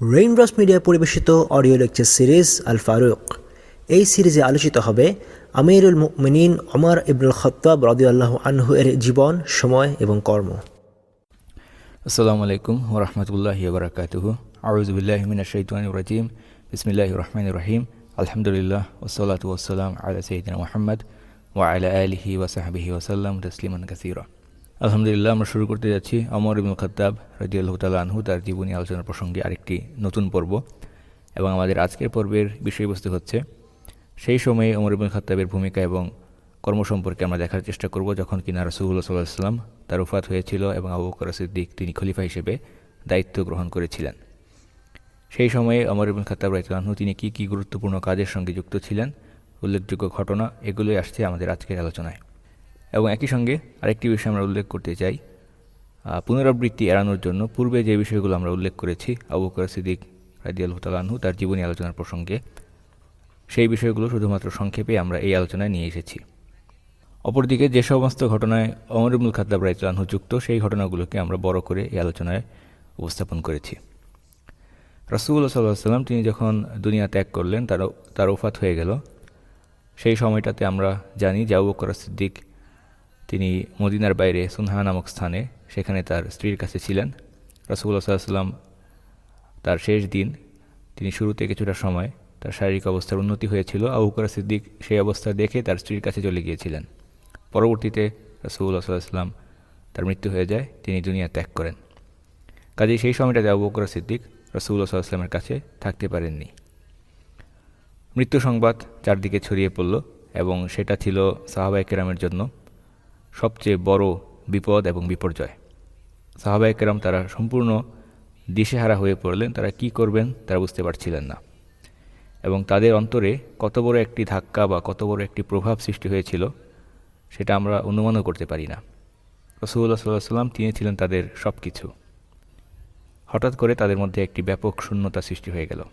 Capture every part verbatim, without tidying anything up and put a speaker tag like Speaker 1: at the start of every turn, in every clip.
Speaker 1: Raindrops media পরিবেশিত audio lecture series Al Farooq. এই সিরিজে আলোচিত হবে আমিরুল মুমিনিন ওমর ইবনুল খাত্তাব রাদিয়াল্লাহু আনহু এর জীবন, সময় এবং কর্ম।
Speaker 2: আসসালামু আলাইকুম ওয়া রাহমাতুল্লাহি ওয়া বারাকাতুহু। আউযু বিল্লাহি মিনাশ শাইতানির রাজীম। বিসমিল্লাহির রহমানির রহিম। আলহামদুলিল্লাহ ওয়াসসালাতু ওয়াসসালাম আলা সাইয়্যিদিনা মুহাম্মদ ওয়া আলা আলিহি ওয়া সাহবিহি ওয়া সাল্লাম তাসলিমান কাসীরা। আলহামদুলিল্লাহ, আমরা শুরু করতে যাচ্ছি ওমর ইবনুল খাত্তাব রাদিয়াল্লাহু তাআলা আনহু তার জীবনী আলোচনা প্রসঙ্গে আরেকটি নতুন পর্ব। এবং আমাদের আজকের পর্বের বিষয়বস্তু হচ্ছে সেই সময়ে ওমর ইবনুল খাত্তাবের ভূমিকা এবং কর্ম সম্পর্কে আমরা দেখার চেষ্টা করব, যখন কিনা রাসূলুল্লাহ সাল্লাল্লাহু আলাইহি ওয়াসাল্লাম তার ওফাত হয়েছিল এবং আবু বকর সিদ্দিক তিনি খলিফা হিসেবে দায়িত্ব গ্রহণ করেছিলেন। সেই সময়ে ওমর ইবনুল খাত্তাব রাদিয়াল্লাহু আনহু তিনি কী কী গুরুত্বপূর্ণ কাজের সঙ্গে যুক্ত ছিলেন, উল্লেখযোগ্য ঘটনা, এগুলোই আসছে আমাদের আজকের আলোচনায়। এবং একই সঙ্গে আরেকটি বিষয় আমরা উল্লেখ করতে চাই, পুনরাবৃত্তি এড়ানোর জন্য পূর্বে যে বিষয়গুলো আমরা উল্লেখ করেছি আবু বকর সিদ্দিক রাদিয়াল্লাহু তাআলা আনহু তার জীবনী আলোচনার প্রসঙ্গে, সেই বিষয়গুলো শুধুমাত্র সংক্ষেপে আমরা এই আলোচনায় নিয়ে এসেছি। অপরদিকে যে সমস্ত ঘটনায় ওমর ইবনুল খাত্তাব রাদিয়াল্লাহু আনহু যুক্ত, সেই ঘটনাগুলোকে আমরা বড় করে এই আলোচনায় উপস্থাপন করেছি। রাসূলুল্লাহ সাল্লাল্লাহু আলাইহি ওয়াসাল্লাম তিনি যখন দুনিয়া ত্যাগ করলেন, তার তার ওফাত হয়ে গেল, সেই সময়টাতে আমরা জানি যে আবু বকর সিদ্দিক তিনি মদিনার বাইরে সুনহা নামক স্থানে সেখানে তার স্ত্রীর কাছে ছিলেন। রাসূলুল্লাহ সাল্লাল্লাহু আলাইহি ওয়াসাল্লাম তার শেষ দিন, তিনি শুরুতে কিছুটা সময় তার শারীরিক অবস্থার উন্নতি হয়েছিল, আবু বকর সিদ্দিক সেই অবস্থা দেখে তার স্ত্রীর কাছে চলে গিয়েছিলেন। পরবর্তীতে রাসূলুল্লাহ সাল্লাল্লাহু আলাইহি ওয়াসাল্লাম তার মৃত্যু হয়ে যায়, তিনি দুনিয়া ত্যাগ করেন। কাজেই সেই সময়টাতে আবু বকর সিদ্দিক রাসূলুল্লাহ সাল্লাল্লাহু আলাইহি ওয়াসাল্লামের কাছে থাকতে পারেননি। মৃত্যু সংবাদ চারদিকে ছড়িয়ে পড়ল এবং সেটা ছিল সাহাবায়ে কেরামের জন্য সবচেয়ে বড় বিপদ এবং বিপর্যয়। সাহাবায়ে কেরাম তারা সম্পূর্ণ দিশেহারা হয়ে পড়লেন, তারা কি করবেন তারা বুঝতে পারছিলেন না। এবং তাদের অন্তরে কত বড় একটি ধাক্কা বা কত বড় একটি প্রভাব সৃষ্টি হয়েছিল সেটা আমরা অনুমানও করতে পারি না। রাসূলুল্লাহ সাল্লাল্লাহু আলাইহি ওয়াসাল্লাম তিনি ছিলেন তাদের সব কিছু। হঠাৎ করে তাদের মধ্যে একটি ব্যাপক শূন্যতা সৃষ্টি হয়ে গেল।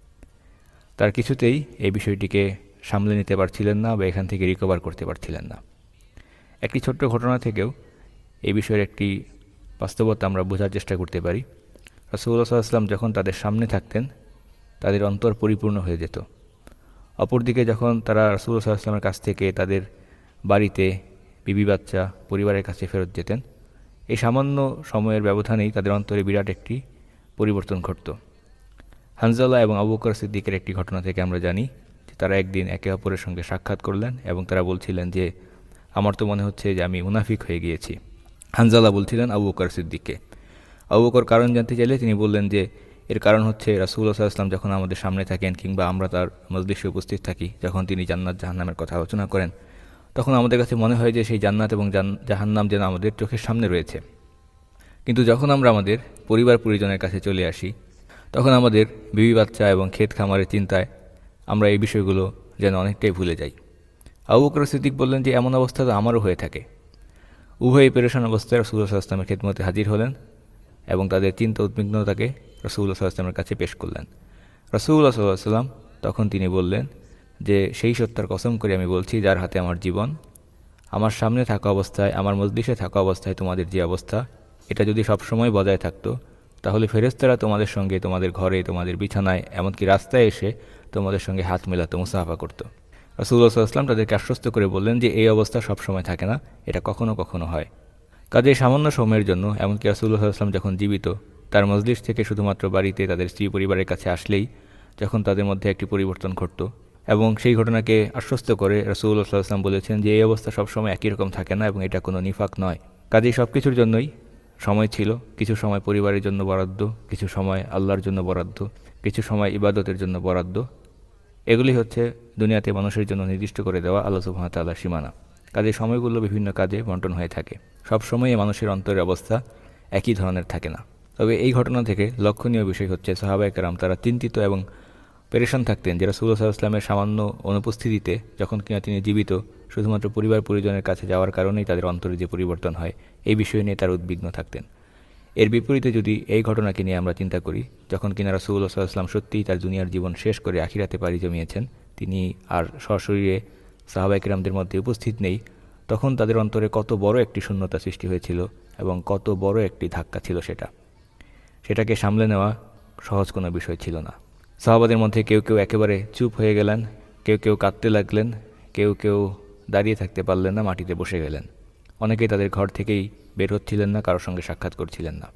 Speaker 2: তার কিছুতেই এই বিষয়টিকে সামলে নিতে পারছিলেন না বা এখান থেকে রিকভার করতে পারছিলেন না। একটি ছোট্ট ঘটনা থেকেও এই বিষয়ের একটি বাস্তবতা আমরা বোঝার চেষ্টা করতে পারি। রাসূলুল্লাহ সাল্লাল্লাহু আলাইহি ওয়াসাল্লাম যখন তাদের সামনে থাকতেন, তাদের অন্তর পরিপূর্ণ হয়ে যেত। অপরদিকে যখন তারা রাসূলুল্লাহ সাল্লাল্লাহু আলাইহি ওয়াসাল্লামের কাছ থেকে তাদের বাড়িতে বিবি বাচ্চা পরিবারের কাছে ফেরত যেতেন, এই সামান্য সময়ের ব্যবধানেই তাদের অন্তরে বিরাট একটি পরিবর্তন ঘটত। হানজালা এবং আবু বকর সিদ্দিকের একটি ঘটনা থেকে আমরা জানি যে তারা একদিন একে অপরের সঙ্গে সাক্ষাৎ করলেন এবং তারা বলছিলেন যে আমার তো মনে হচ্ছে যে আমি মুনাফিক হয়ে গিয়েছি। হানজালা বলছিলেন আবু বকর সিদ্দিককে। আবু বকর কারণ জানতে চাইলে তিনি বললেন যে এর কারণ হচ্ছে রাসূলুল্লাহ সাল্লাল্লাহু আলাইহি ওয়াসাল্লাম যখন আমাদের সামনে থাকেন কিংবা আমরা তার মজলিসে উপস্থিত থাকি, যখন তিনি জান্নাত জাহান্নামের কথা আলোচনা করেন, তখন আমাদের কাছে মনে হয় যে সেই জান্নাত এবং জাহান্নাম যেন আমাদের চোখের সামনে রয়েছে। কিন্তু যখন আমরা আমাদের পরিবার পরিজনের কাছে চলে আসি, তখন আমাদের বিবি বাচ্চা এবং ক্ষেত খামারের চিন্তায় আমরা এই বিষয়গুলো যেন অনেকটাই ভুলে যাই। আবু বকর সিদ্দিক বললেন যে এমন অবস্থা তো আমারও হয়ে থাকে। উভয়ই পেরেশান অবস্থায় রাসূলুল্লাহ সাল্লাল্লাহু আলাইহি ওয়াসাল্লামের খেদমতে হাজির হলেন এবং তাদের চিন্তা উদ্বিগ্নতাকে রাসূলুল্লাহ সাল্লাল্লাহু আলাইহি ওয়াসাল্লামের কাছে পেশ করলেন। রাসূলুল্লাহ সাল্লাল্লাহু আলাইহি ওয়াসাল্লাম তখন তিনি বললেন যে সেই সত্তার কসম করে আমি বলছি যার হাতে আমার জীবন, আমার সামনে থাকা অবস্থায়, আমার মজলিসে থাকা অবস্থায় তোমাদের যে অবস্থা, এটা যদি সবসময় বজায় থাকতো, তাহলে ফেরেশতারা তোমাদের সঙ্গে তোমাদের ঘরে, তোমাদের বিছানায়, এমনকি রাস্তায় এসে তোমাদের সঙ্গে হাত মেলাতো, মুসাফা করতো। রাসূলুল্লাহ সাল্লাল্লাহু আলাইহি ওয়াসাল্লাম তাদেরকে আশ্বস্ত করে বললেন যে এই অবস্থা সবসময় থাকে না, এটা কখনো কখনো হয়। কাজে সামান্য সময়ের জন্য, এমনকি রাসূলুল্লাহ সাল্লাল্লাহু আলাইহি ওয়াসাল্লাম যখন জীবিত, তার মজলিস থেকে শুধুমাত্র বাড়িতে তাদের স্ত্রী পরিবারের কাছে আসলেই যখন তাদের মধ্যে একটি পরিবর্তন ঘটত, এবং সেই ঘটনাকে আশ্বস্ত করে রাসূলুল্লাহ সাল্লাল্লাহু আলাইহি ওয়াসাল্লাম বলেছেন যে এই অবস্থা সবসময় একই রকম থাকে না এবং এটা কোনো নিফাক নয়। কাজেই সব কিছুর জন্যই সময় ছিল, কিছু সময় পরিবারের জন্য বরাদ্দ, কিছু সময় আল্লাহর জন্য বরাদ্দ, কিছু সময় ইবাদতের জন্য বরাদ্দ। এগুলি হচ্ছে দুনিয়াতে মানুষের জন্য নির্দিষ্ট করে দেওয়া আল্লাহ সুবহানাহু ওয়া তাআলার সীমানা। কাজে সময়গুলো বিভিন্ন কাজে বণ্টন হয়ে থাকে। সব সময় মানুষের অন্তরের অবস্থা একই ধরনের থাকে না। তবে এই ঘটনা থেকে লক্ষণীয় বিষয় হচ্ছে সাহাবায়ে কেরাম তারা চিন্তিত এবং পেরেশান থাকতেন যে রাসূলুল্লাহ সাল্লাল্লাহু আলাইহি ওয়াসাল্লামের সামান্য অনুপস্থিতিতে, যখন কিনা তিনি জীবিত, শুধুমাত্র পরিবার পরিজনের কাছে যাওয়ার কারণেই তাদের অন্তরে যে পরিবর্তন হয়, এই বিষয় নিয়ে তারা উদ্বিগ্ন থাকতেন। এর বিপরীতে যদি এই ঘটনাকে নিয়ে আমরা চিন্তা করি, যখন কিনা রাসূলুল্লাহ সাল্লাল্লাহু আলাইহি ওয়াসাল্লাম সত্যিই তার দুনিয়ার জীবন শেষ করে আখিরাতে পাড়ি জমিয়েছেন, তিনি আর সশরীরে সাহাবায়ে কেরামদের মধ্যে উপস্থিত নেই, তখন তাদের অন্তরে কত বড় একটি শূন্যতা সৃষ্টি হয়েছিল এবং কত বড় একটি ধাক্কা ছিল সেটা। সেটাকে সামলে নেওয়া সহজ কোনো বিষয় ছিল না। সাহাবাদের মধ্যে কেউ কেউ একেবারে চুপ হয়ে গেলেন, কেউ কেউ কাঁদতে লাগলেন, কেউ কেউ দাঁড়িয়ে থাকতে পারলেন না, মাটিতে বসে গেলেন। অনেকেই তাদের ঘর থেকেই বের হচ্ছিলেন না, কারোর সঙ্গে সাক্ষাৎ করছিলেন না।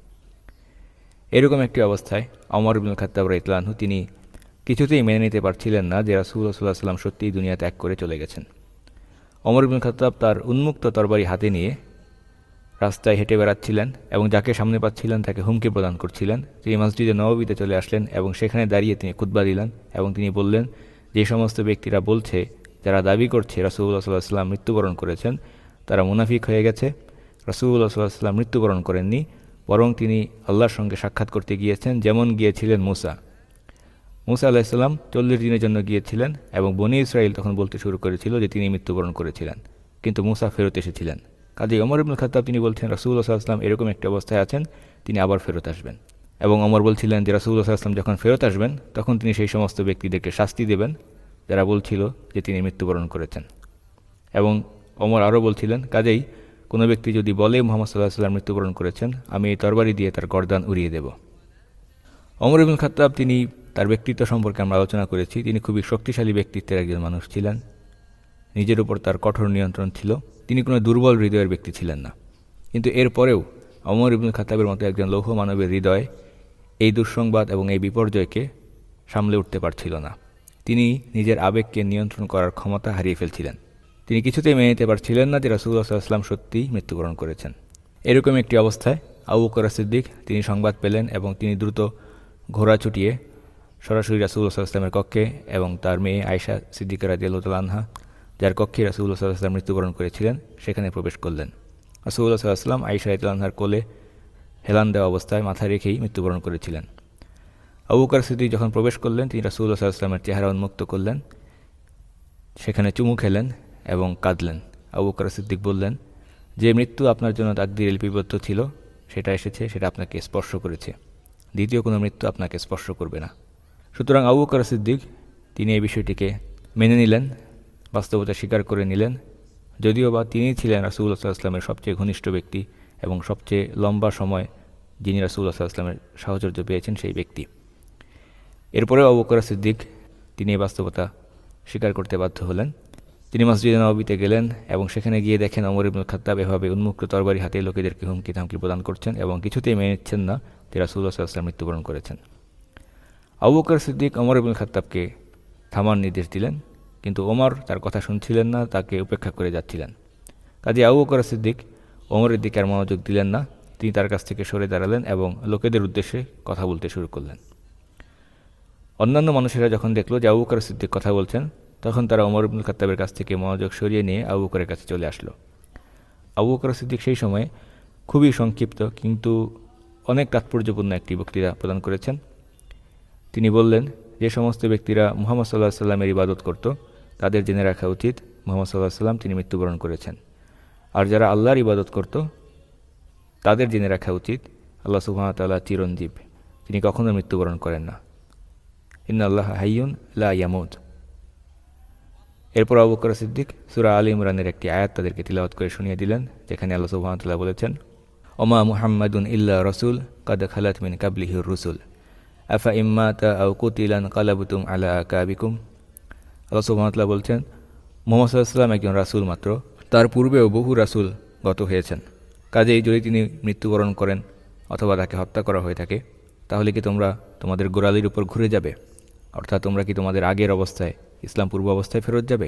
Speaker 2: এরকম একটি অবস্থায় ওমর ইবনুল খাত্তাব রাদিয়াল্লাহু আনহু তিনি কিছুতেই মেনে নিতে পারছিলেন না যে রাসূলুল্লাহ সাল্লাল্লাহু আলাইহি ওয়াসাল্লাম সত্যিই দুনিয়া ত্যাগ করে চলে গেছেন। ওমর ইবনুল খাত্তাব তার উন্মুক্ত তরবারি হাতে নিয়ে রাস্তায় হেঁটে বেড়াচ্ছিলেন এবং যাকে সামনে পাচ্ছিলেন তাকে হুমকি প্রদান করছিলেন। তিনি মসজিদে নববীতে চলে আসলেন এবং সেখানে দাঁড়িয়ে তিনি খুতবা দিলেন এবং তিনি বললেন, যে সমস্ত ব্যক্তিরা বলছে, যারা দাবি করছে রাসূলুল্লাহ সাল্লাল্লাহু আলাইহি ওয়াসাল্লাম মৃত্যুবরণ করেছেন, তারা মুনাফিক হয়ে গেছে। রাসূলুল্লাহ সাল্লাল্লাহু আলাইহি ওয়াসাল্লাম মৃত্যুবরণ করেননি, বরং তিনি আল্লাহর সঙ্গে সাক্ষাৎ করতে গিয়েছেন, যেমন গিয়েছিলেন মুসা। মুসা আলাইহিস সালাম চল্লিশ দিনের জন্য গিয়েছিলেন এবং বনী ইসরাইল তখন বলতে শুরু করেছিল যে তিনি মৃত্যুবরণ করেছিলেন, কিন্তু মুসা ফেরত এসেছিলেন। কাজেই ওমর ইবনুল খাত্তাব তিনি বলছেন রাসূলুল্লাহ সাল্লাল্লাহু আলাইহি ওয়াসাল্লাম এরকম একটা অবস্থায় আছেন, তিনি আবার ফেরত আসবেন। এবং ওমর বলছিলেন যে রাসূলুল্লাহ সাল্লাল্লাহু আলাইহি ওয়াসাল্লাম যখন ফেরত আসবেন তখন তিনি সেই সমস্ত ব্যক্তিদেরকে শাস্তি দেবেন যারা বলছিল যে তিনি মৃত্যুবরণ করেছেন। এবং ওমর আরও বলছিলেন, কাজেই কোনো ব্যক্তি যদি বলে মুহাম্মদ সাল্লাল্লাহু আলাইহি ওয়াসাল্লাম মৃত্যুবরণ করেছেন, আমি এই তরবারি দিয়ে তার গর্দান উড়িয়ে দেব। ওমর ইবনুল খাত্তাব তিনি তার ব্যক্তিত্ব সম্পর্কে আমরা আলোচনা করেছি। তিনি খুবই শক্তিশালী ব্যক্তিত্বের একজন মানুষ ছিলেন। নিজের উপর তার কঠোর নিয়ন্ত্রণ ছিল। তিনি কোনো দুর্বল হৃদয়ের ব্যক্তি ছিলেন না। কিন্তু এরপরেও ওমর ইবনুল খাত্তাবের মতো একজন লৌহ মানবের হৃদয় এই দুঃসংবাদ এবং এই বিপর্যয়কে সামলে উঠতে পারছিল না। তিনি নিজের আবেগকে নিয়ন্ত্রণ করার ক্ষমতা হারিয়ে ফেলছিলেন। তিনি কিছুতেই মেনে নিতে পারছিলেন না যে রাসূলুল্লাহ সাল্লাল্লাহু আলাইহি ওয়াসাল্লাম সত্যিই মৃত্যুবরণ করেছেন। এরকম একটি অবস্থায় আবু বকর সিদ্দিক তিনি সংবাদ পেলেন এবং তিনি দ্রুত ঘোড়া ছুটিয়ে সরাসরি রাসূলুল্লাহ সাল্লাল্লাহু আলাইহি ওয়াসাল্লামের কক্ষে এবং তার মেয়ে আয়েশা সিদ্দিকা রাদিয়াল্লাহু তাআলা আনহা, যার কক্ষে রাসূলুল্লাহ সাল্লাল্লাহু আলাইহি ওয়াসাল্লাম মৃত্যুবরণ করেছিলেন, সেখানে প্রবেশ করলেন। রাসূলুল্লাহ সাল্লাল্লাহু আলাইহি ওয়াসাল্লাম আয়েশা রাদিয়াল্লাহু আনহার কোলে হেলান দেওয়া অবস্থায় মাথা রেখেই মৃত্যুবরণ করেছিলেন। আবু বকর সিদ্দিক যখন প্রবেশ করলেন, তিনি রাসূলুল্লাহ সাল্লাল্লাহু আলাইহি ওয়াসাল্লামের চেহারা উন্মুক্ত করলেন, সেখানে চুমু খেলেন এবং কাঁদলেন। আবু বকর সিদ্দিক বললেন, যে মৃত্যু আপনার জন্য তাকদীরে লিপিবদ্ধ ছিল সেটা এসেছে, সেটা আপনাকে স্পর্শ করেছে। দ্বিতীয় কোনো মৃত্যু আপনাকে স্পর্শ করবে না। সুতরাং আবু বকর সিদ্দিক তিনি এই বিষয়টিকে মেনে নিলেন, বাস্তবতা স্বীকার করে নিলেন, যদিও বা তিনি ছিলেন রাসূলুল্লাহ সাল্লাল্লাহু আলাইহি ওয়াসাল্লামের সবচেয়ে ঘনিষ্ঠ ব্যক্তি এবং সবচেয়ে লম্বা সময় যিনি রাসূলুল্লাহ সাল্লাল্লাহু আলাইহি ওয়াসাল্লামের সাহচর্য পেয়েছেন সেই ব্যক্তি। এরপরেও আবু বকর সিদ্দিক তিনি এই বাস্তবতা স্বীকার করতে বাধ্য হলেন। তিনি মসজিদে নববীতে গেলেন এবং সেখানে গিয়ে দেখেন ওমর ইবনুল খাত্তাব এভাবে উন্মুক্ত তরবারি হাতে লোকেদেরকে হুমকি ধামকি প্রদান করছেন এবং কিছুতেই মেনে নিচ্ছেন না যে রাসূলুল্লাহ সাল্লাল্লাহু আলাইহি ওয়াসাল্লাম মৃত্যুবরণ করেছেন। আবু বকর সিদ্দিক ওমর ইবনুল খাত্তাবকে থামার নির্দেশ দিলেন, কিন্তু ওমর তার কথা শুনছিলেন না, তাকে উপেক্ষা করে যাচ্ছিলেন। কাজে আবু বকর সিদ্দিক ওমরের দিকে আর মনোযোগ দিলেন না। তিনি তার কাছ থেকে সরে দাঁড়ালেন এবং লোকেদের উদ্দেশ্যে কথা বলতে শুরু করলেন। অন্যান্য মানুষেরা যখন দেখল যে আবু বকর সিদ্দিক কথা বলছেন, তখন তারা ওমর ইবনুল খাত্তাবের কাছ থেকে মনোযোগ সরিয়ে নিয়ে আবু বকরের কাছে চলে আসলো। আবু বকর সিদ্দিক সেই সময় খুবই সংক্ষিপ্ত কিন্তু অনেক তাৎপর্যপূর্ণ একটি বক্তৃতা প্রদান করেছেন। তিনি বললেন, যে সমস্ত ব্যক্তিরা মুহাম্মদ সাল্লাল্লাহু আলাইহি ওয়াসাল্লামের ইবাদত করত, তাদের জেনে রাখা উচিত মুহাম্মদ সাল্লাল্লাহু আলাইহি ওয়াসাল্লাম তিনি মৃত্যুবরণ করেছেন। আর যারা আল্লাহর ইবাদত করত, তাদের জেনে রাখা উচিত আল্লাহ সুবহানাহু ওয়া তাআলা চিরঞ্জীব, তিনি কখনো মৃত্যুবরণ করেন না। ইন্নাল্লাহা হাইয়ুন লা ইয়ামুত। এরপর আবু বকর সিদ্দিক সূরা আলে ইমরানের একটি আয়াত তাদেরকে তিলাওয়াত করে শুনিয়ে দিলেন, যেখানে আল্লাহ সুবহানাহু ওয়া তাআলা বলেছেন, ওমা মুহাম্মাদুন ইল্লা রাসূল কাদ খালাত মিন কাবলিহির রুসুল আফা ইম্মাতা আও কুতিলান কালাবতুম আলা আকাবিকুম। আল্লাহ সুবহানাহু ওয়া তাআলা বলছেন, মুহাম্মদ সাল্লাল্লাহু আলাইহি ওয়াসাল্লাম একজন রাসূল মাত্র, তার পূর্বেও বহু রাসূল গত হয়েছেন। কাজেই যদি তিনি মৃত্যুবরণ করেন অথবা তাকে হত্যা করা হয়ে থাকে, তাহলে কি তোমরা তোমাদের গোড়ালির উপর ঘুরে যাবে? অর্থাৎ তোমরা কি তোমাদের আগের অবস্থায়, ইসলাম পূর্ব অবস্থায় ফেরত যাবে?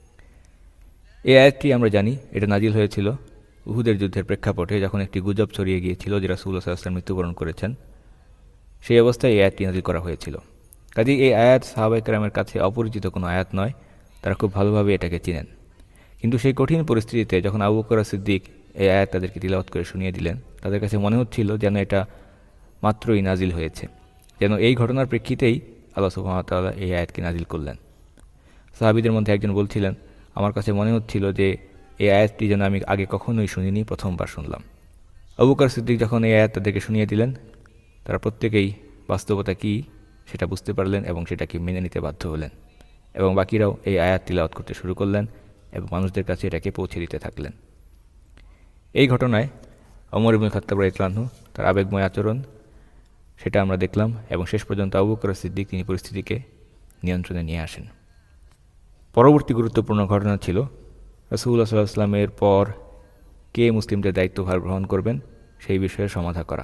Speaker 2: এই আয়াতটি আমরা জানি এটা নাজিল হয়েছিল উহুদের যুদ্ধের প্রেক্ষাপটে, যখন একটি গুজব ছড়িয়ে গিয়েছিল যে রাসূলুল্লাহ সাল্লাল্লাহু আলাইহি ওয়াসাল্লাম মৃত্যুবরণ করেছেন। সেই অবস্থায় এই আয়াতটি নাজিল করা হয়েছিল। কাজেই এই আয়াত সাহাবায়ে কেরামের কাছে অপরিচিত কোনো আয়াত নয়, তারা খুব ভালোভাবে এটাকে চিনেন। কিন্তু সেই কঠিন পরিস্থিতিতে যখন আবু বকর সিদ্দিক এই আয়াত তাদেরকে তিলাওয়াত করে শুনিয়ে দিলেন, তাদের কাছে মনে হচ্ছিল যেন এটা মাত্রই নাজিল হয়েছে, যেন এই ঘটনার প্রেক্ষিতেই আল্লাহ সুবহানাহু ওয়া তাআলা এই আয়াতকে নাজিল করলেন। সাহাবীদের মধ্যে একজন বলছিলেন, আমার কাছে মনে হচ্ছিল যে এই আয়াতটি যেন আমি আগে কখনোই শুনিনি, প্রথমবার শুনলাম। আবু বকর সিদ্দিক যখন এই আয়াত তাদেরকে শুনিয়ে দিলেন, তারা প্রত্যেকেই বাস্তবতা কী সেটা বুঝতে পারলেন এবং সেটাকে মেনে নিতে বাধ্য হলেন, এবং বাকিরাও এই আয়াত তিলাওয়াত করতে শুরু করলেন এবং মানুষদের কাছে এটাকে পৌঁছে দিতে থাকলেন। এই ঘটনায় ওমর ইবনুল খাত্তাব রাদিয়াল্লাহু আনহু তার আবেগময় আচরণ সেটা আমরা দেখলাম, এবং শেষ পর্যন্ত আবু বকর সিদ্দিক তিনি পরিস্থিতিকে নিয়ন্ত্রণে নিয়ে আসেন। পরবর্তী গুরুত্বপূর্ণ ঘটনা ছিল রাসূলুল্লাহ সাল্লাল্লাহু আলাইহি ওয়াসাল্লামের পর কে মুসলিমদের দায়িত্বভার গ্রহণ করবেন সেই বিষয়ে সমাধা করা।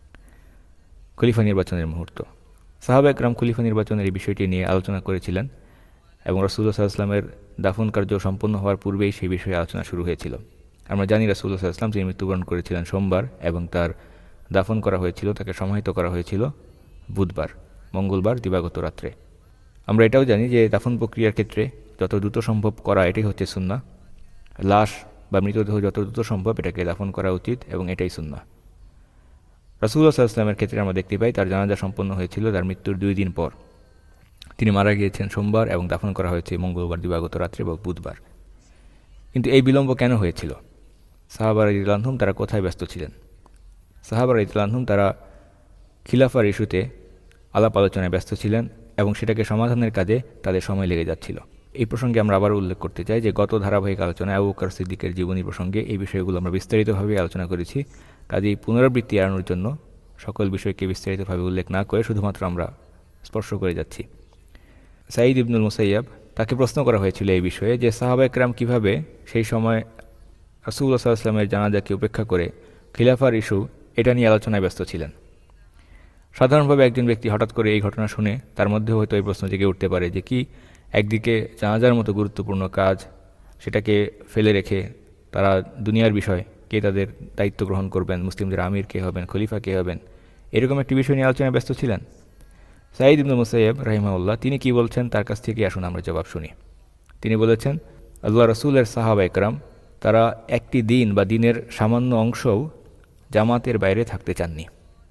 Speaker 2: খলিফা নির্বাচনের মুহূর্ত। সাহাবা একরাম খলিফা নির্বাচনের এই বিষয়টি নিয়ে আলোচনা করেছিলেন এবং রাসূলুল্লাহ সাল্লাল্লাহু আলাইহি ওয়াসাল্লামের দাফন কার্য সম্পন্ন হওয়ার পূর্বেই সেই বিষয়ে আলোচনা শুরু হয়েছিল। আমরা জানি রাসূলুল্লাহ সাল্লাল্লাহু আলাইহি ওয়াসাল্লাম তিনি মৃত্যুবরণ করেছিলেন সোমবার এবং তার দাফন করা হয়েছিল, তাকে সমাহিত করা হয়েছিল বুধবার, মঙ্গলবার দিবাগত রাত্রে। আমরা এটাও জানি যে দাফন প্রক্রিয়ার ক্ষেত্রে যত দ্রুত সম্ভব করা এটাই হচ্ছে সুন্নাহ। লাশ বা মৃতদেহ যত দ্রুত সম্ভব এটাকে দাফন করা উচিত এবং এটাই সুন্নাহ। রাসূলুল্লাহ সাল্লাল্লাহু আলাইহি ওয়াসাল্লামের ক্ষেত্রে আমরা দেখতে পাই তার জানাজা সম্পন্ন হয়েছিল তার মৃত্যুর দুই দিন পর। তিনি মারা গিয়েছেন সোমবার এবং দাফন করা হয়েছে মঙ্গলবার দিবাগত রাত্রে বা বুধবার। কিন্তু এই বিলম্ব কেন হয়েছিল? সাহাবা রাদিয়াল্লাহু আনহুম তারা কোথায় ব্যস্ত ছিলেন? সাহাবা রাদিয়াল্লাহু আনহুম তারা খিলাফার ইস্যুতে আলাপ আলোচনায় ব্যস্ত ছিলেন এবং সেটাকে সমাধানের কাজে তাদের সময় লেগে যাচ্ছিল। এই প্রসঙ্গে আমরা আবার উল্লেখ করতে চাই যে গত ধারাবাহিক আলোচনায় আবু বকর সিদ্দিকের জীবনী প্রসঙ্গে এই বিষয়গুলো আমরা বিস্তারিতভাবে আলোচনা করেছি। কাজেই পুনরাবৃত্তি এড়ানোর জন্য সকল বিষয়কে বিস্তারিতভাবে উল্লেখ না করে শুধুমাত্র আমরা স্পর্শ করে যাচ্ছি। সাঈদ ইবনুল মুসাইয়াব তাকে প্রশ্ন করা হয়েছিল এই বিষয়ে যে সাহাবা একরাম কীভাবে সেই সময় রাসূলুল্লাহ সাল্লাল্লাহু আলাইহি ওয়াসাল্লামের জানাজাকে উপেক্ষা করে খিলাফার ইস্যু এটা নিয়ে আলোচনায় ব্যস্ত ছিলেন। সাধারণভাবে একজন ব্যক্তি হঠাৎ করে এই ঘটনা শুনে তার মধ্যে হয়তো এই প্রশ্ন জেগে উঠতে পারে যে কি একদিকে জানাজার মতো গুরুত্বপূর্ণ কাজ সেটাকে ফেলে রেখে তারা দুনিয়ার বিষয় কে তাদের দায়িত্ব গ্রহণ করবেন, মুসলিমদের আমির কে হবেন, খলিফা কে হবেন, এরকম একটি বিষয় নিয়ে আলোচনায় ব্যস্ত ছিলেন। সাঈদ ইবনুল মুসাইয়াব রাহিমাহুল্লাহ তিনি কি বলছেন তার কাছ থেকে আসুন আমরা জবাব শুনি। তিনি বলেছেন, আল্লাহ রাসূলের সাহাবা একরাম তারা একটি দিন বা দিনের সামান্য অংশও জামাতের বাইরে থাকতে চাননি।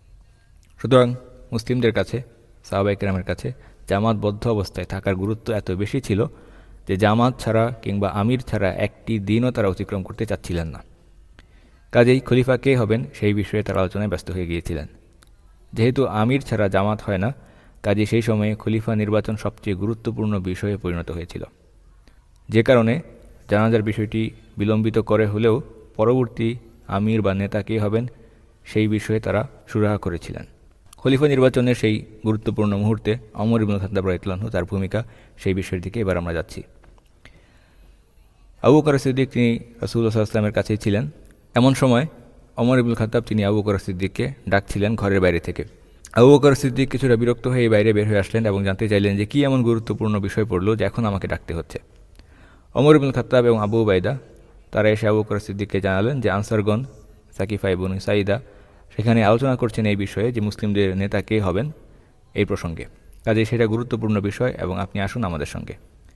Speaker 2: সুতরাং মুসলিমদের কাছে, সাহাবা একরামের কাছে জামাতবদ্ধ অবস্থায় থাকার গুরুত্ব এত বেশি ছিল যে জামাত ছাড়া কিংবা আমির ছাড়া একটি দিনও তারা অতিক্রম করতে চাচ্ছিলেন না। কাজেই খলিফা কে হবেন সেই বিষয়ে তারা আলোচনায় ব্যস্ত হয়ে গিয়েছিলেন। যেহেতু আমির ছাড়া জামাত হয় না, কাজে সেই সময়ে খলিফা নির্বাচন সবচেয়ে গুরুত্বপূর্ণ বিষয়ে পরিণত হয়েছিল, যে কারণে জানাজার বিষয়টি বিলম্বিত করে হলেও পরবর্তী আমির বা নেতা কে হবেন সেই বিষয়ে তারা সুরাহা করেছিলেন। খলিফা নির্বাচনের সেই গুরুত্বপূর্ণ মুহূর্তে ওমর ইবনুল খাত্তাব রাদিয়াল্লাহু আনহু তার ভূমিকা সেই বিষয়ের দিকে এবার আমরা যাচ্ছি। আবু বকর সিদ্দিক তিনি রাসূলুল্লাহ সাল্লাল্লাহু আলাইহি ওয়াসাল্লামের কাছেই ছিলেন। এমন সময় ওমর ইবনুল খাত্তাব তিনি আবু বকর সিদ্দিককে ডাকছিলেন ঘরের বাইরে থেকে। আবু বকর সিদ্দিক কিছুটা বিরক্ত হয়ে বাইরে বের হয়ে আসলেন এবং জানতে চাইলেন যে কী এমন গুরুত্বপূর্ণ বিষয় পড়লো যে এখন আমাকে ডাকতে হচ্ছে। ওমর ইবনুল খাত্তাব এবং আবু উবাইদা তারা এসে আবু বকর সিদ্দিককে জানালেন যে আনসারগণ সাকিফা ইবনু সাইদা সেখানে আলোচনা করছেন এই বিষয়ে যে মুসলিমদের নেতা কে হবেন এই প্রসঙ্গে। কাজেই সেটা গুরুত্বপূর্ণ বিষয় এবং আপনি আসুন আমাদের সঙ্গে।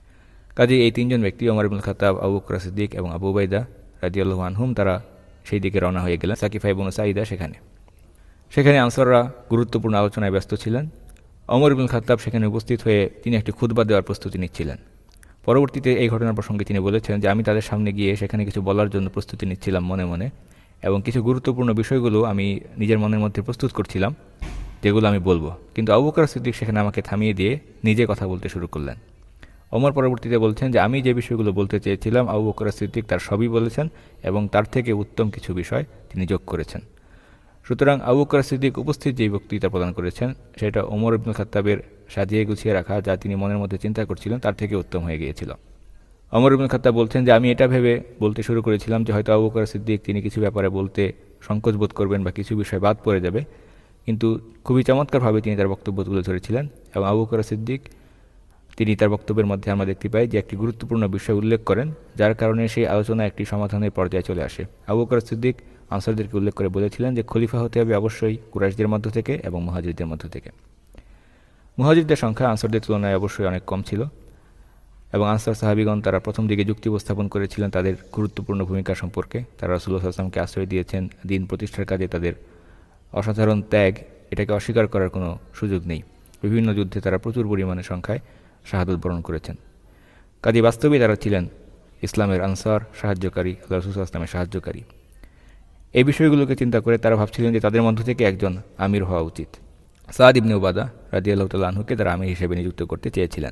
Speaker 2: কাজেই এই তিনজন ব্যক্তি ওমর ইবনুল খাত্তাব, আবু বকর সিদ্দিক এবং আবু উবাইদা রাদিয়াল্লাহু আনহুম তারা সেই দিকে রওনা হয়ে গেলেন। সাকিফা ইবনু সাইদা সেখানে সেখানে আনসাররা গুরুত্বপূর্ণ আলোচনায় ব্যস্ত ছিলেন। ওমর ইবনুল খাত্তাব সেখানে উপস্থিত হয়ে তিনি একটি খুতবা দেওয়ার প্রস্তুতি নিচ্ছিলেন। পরবর্তীতে এই ঘটনার প্রসঙ্গে তিনি বলেছেন যে আমি তাদের সামনে গিয়ে সেখানে কিছু বলার জন্য প্রস্তুতি নিচ্ছিলাম মনে মনে, এবং কিছু গুরুত্বপূর্ণ বিষয়গুলো আমি নিজের মনের মধ্যে প্রস্তুত করছিলাম যেগুলো আমি বলবো, কিন্তু আবু বকর সিদ্দিক সেখানে আমাকে থামিয়ে দিয়ে নিজে কথা বলতে শুরু করলেন। ওমর পরবর্তীতে বলছেন যে আমি যে বিষয়গুলো বলতে চেয়েছিলাম আবু বকর সিদ্দিক তার সবই বলেছেন এবং তার থেকে উত্তম কিছু বিষয় তিনি যোগ করেছেন। সুতরাং আবু বকর সিদ্দিক উপস্থিত যে বক্তৃতা প্রদান করেছেন সেটা ওমর ইবনুল খাত্তাবের সাজিয়ে গুছিয়ে রাখা যা তিনি মনের মধ্যে চিন্তা করছিলেন তার থেকে উত্তম হয়ে গিয়েছিল। ওমর ইবনুল খাত্তাব বলছেন যে আমি এটা ভেবে বলতে শুরু করেছিলাম যে হয়তো আবু বকর সিদ্দিক তিনি কিছু ব্যাপারে বলতে সংকোচ বোধ করবেন বা কিছু বিষয় বাদ পড়ে যাবে, কিন্তু খুবই চমৎকারভাবে তিনি তার বক্তব্য তুলে ধরেছিলেন। এবং আবু বকর সিদ্দিক তিনি তার বক্তব্যের মধ্যে আমরা দেখতে পাই যে একটি গুরুত্বপূর্ণ বিষয় উল্লেখ করেন যার কারণে সেই আলোচনা একটি সমাধানের পর্যায়ে চলে আসে। আবু বকর সিদ্দিক আনসারদেরকে উল্লেখ করে বলেছিলেন যে খলিফা হতে হবে অবশ্যই কুরাইশদের মধ্য থেকে এবং মুহাজিরদের মধ্য থেকে। মুহাজিরদের সংখ্যা আনসারদের তুলনায় অবশ্যই অনেক কম ছিল এবং আনসার সাহাবিগণ তারা প্রথম দিকে যুক্তি উপস্থাপন করেছিলেন তাদের গুরুত্বপূর্ণ ভূমিকা সম্পর্কে। তারা রাসূলুল্লাহ সাল্লাল্লাহু আলাইহি ওয়াসাল্লামকে আশ্রয় দিয়েছেন, দিন প্রতিষ্ঠার কাজে তাদের অসাধারণ ত্যাগ এটাকে অস্বীকার করার কোনো সুযোগ নেই। বিভিন্ন যুদ্ধে তারা প্রচুর পরিমাণে সংখ্যায় শাহাদত বরণ করেছেন। কাজে বাস্তবেই তারা ছিলেন ইসলামের আনসার, সাহায্যকারী, আল্লাহ রাসূল সাল্লাল্লাহু আলাইহি ওয়াসাল্লামের সাহায্যকারী। এই বিষয়গুলোকে চিন্তা করে তারা ভাবছিলেন যে তাদের মধ্য থেকে একজন আমির হওয়া উচিত। সাদ ইবনে উবাদা রাদিয়াল্লাহু তাআলা আনহুকে তারা আমির হিসেবে নিযুক্ত করতে চেয়েছিলেন।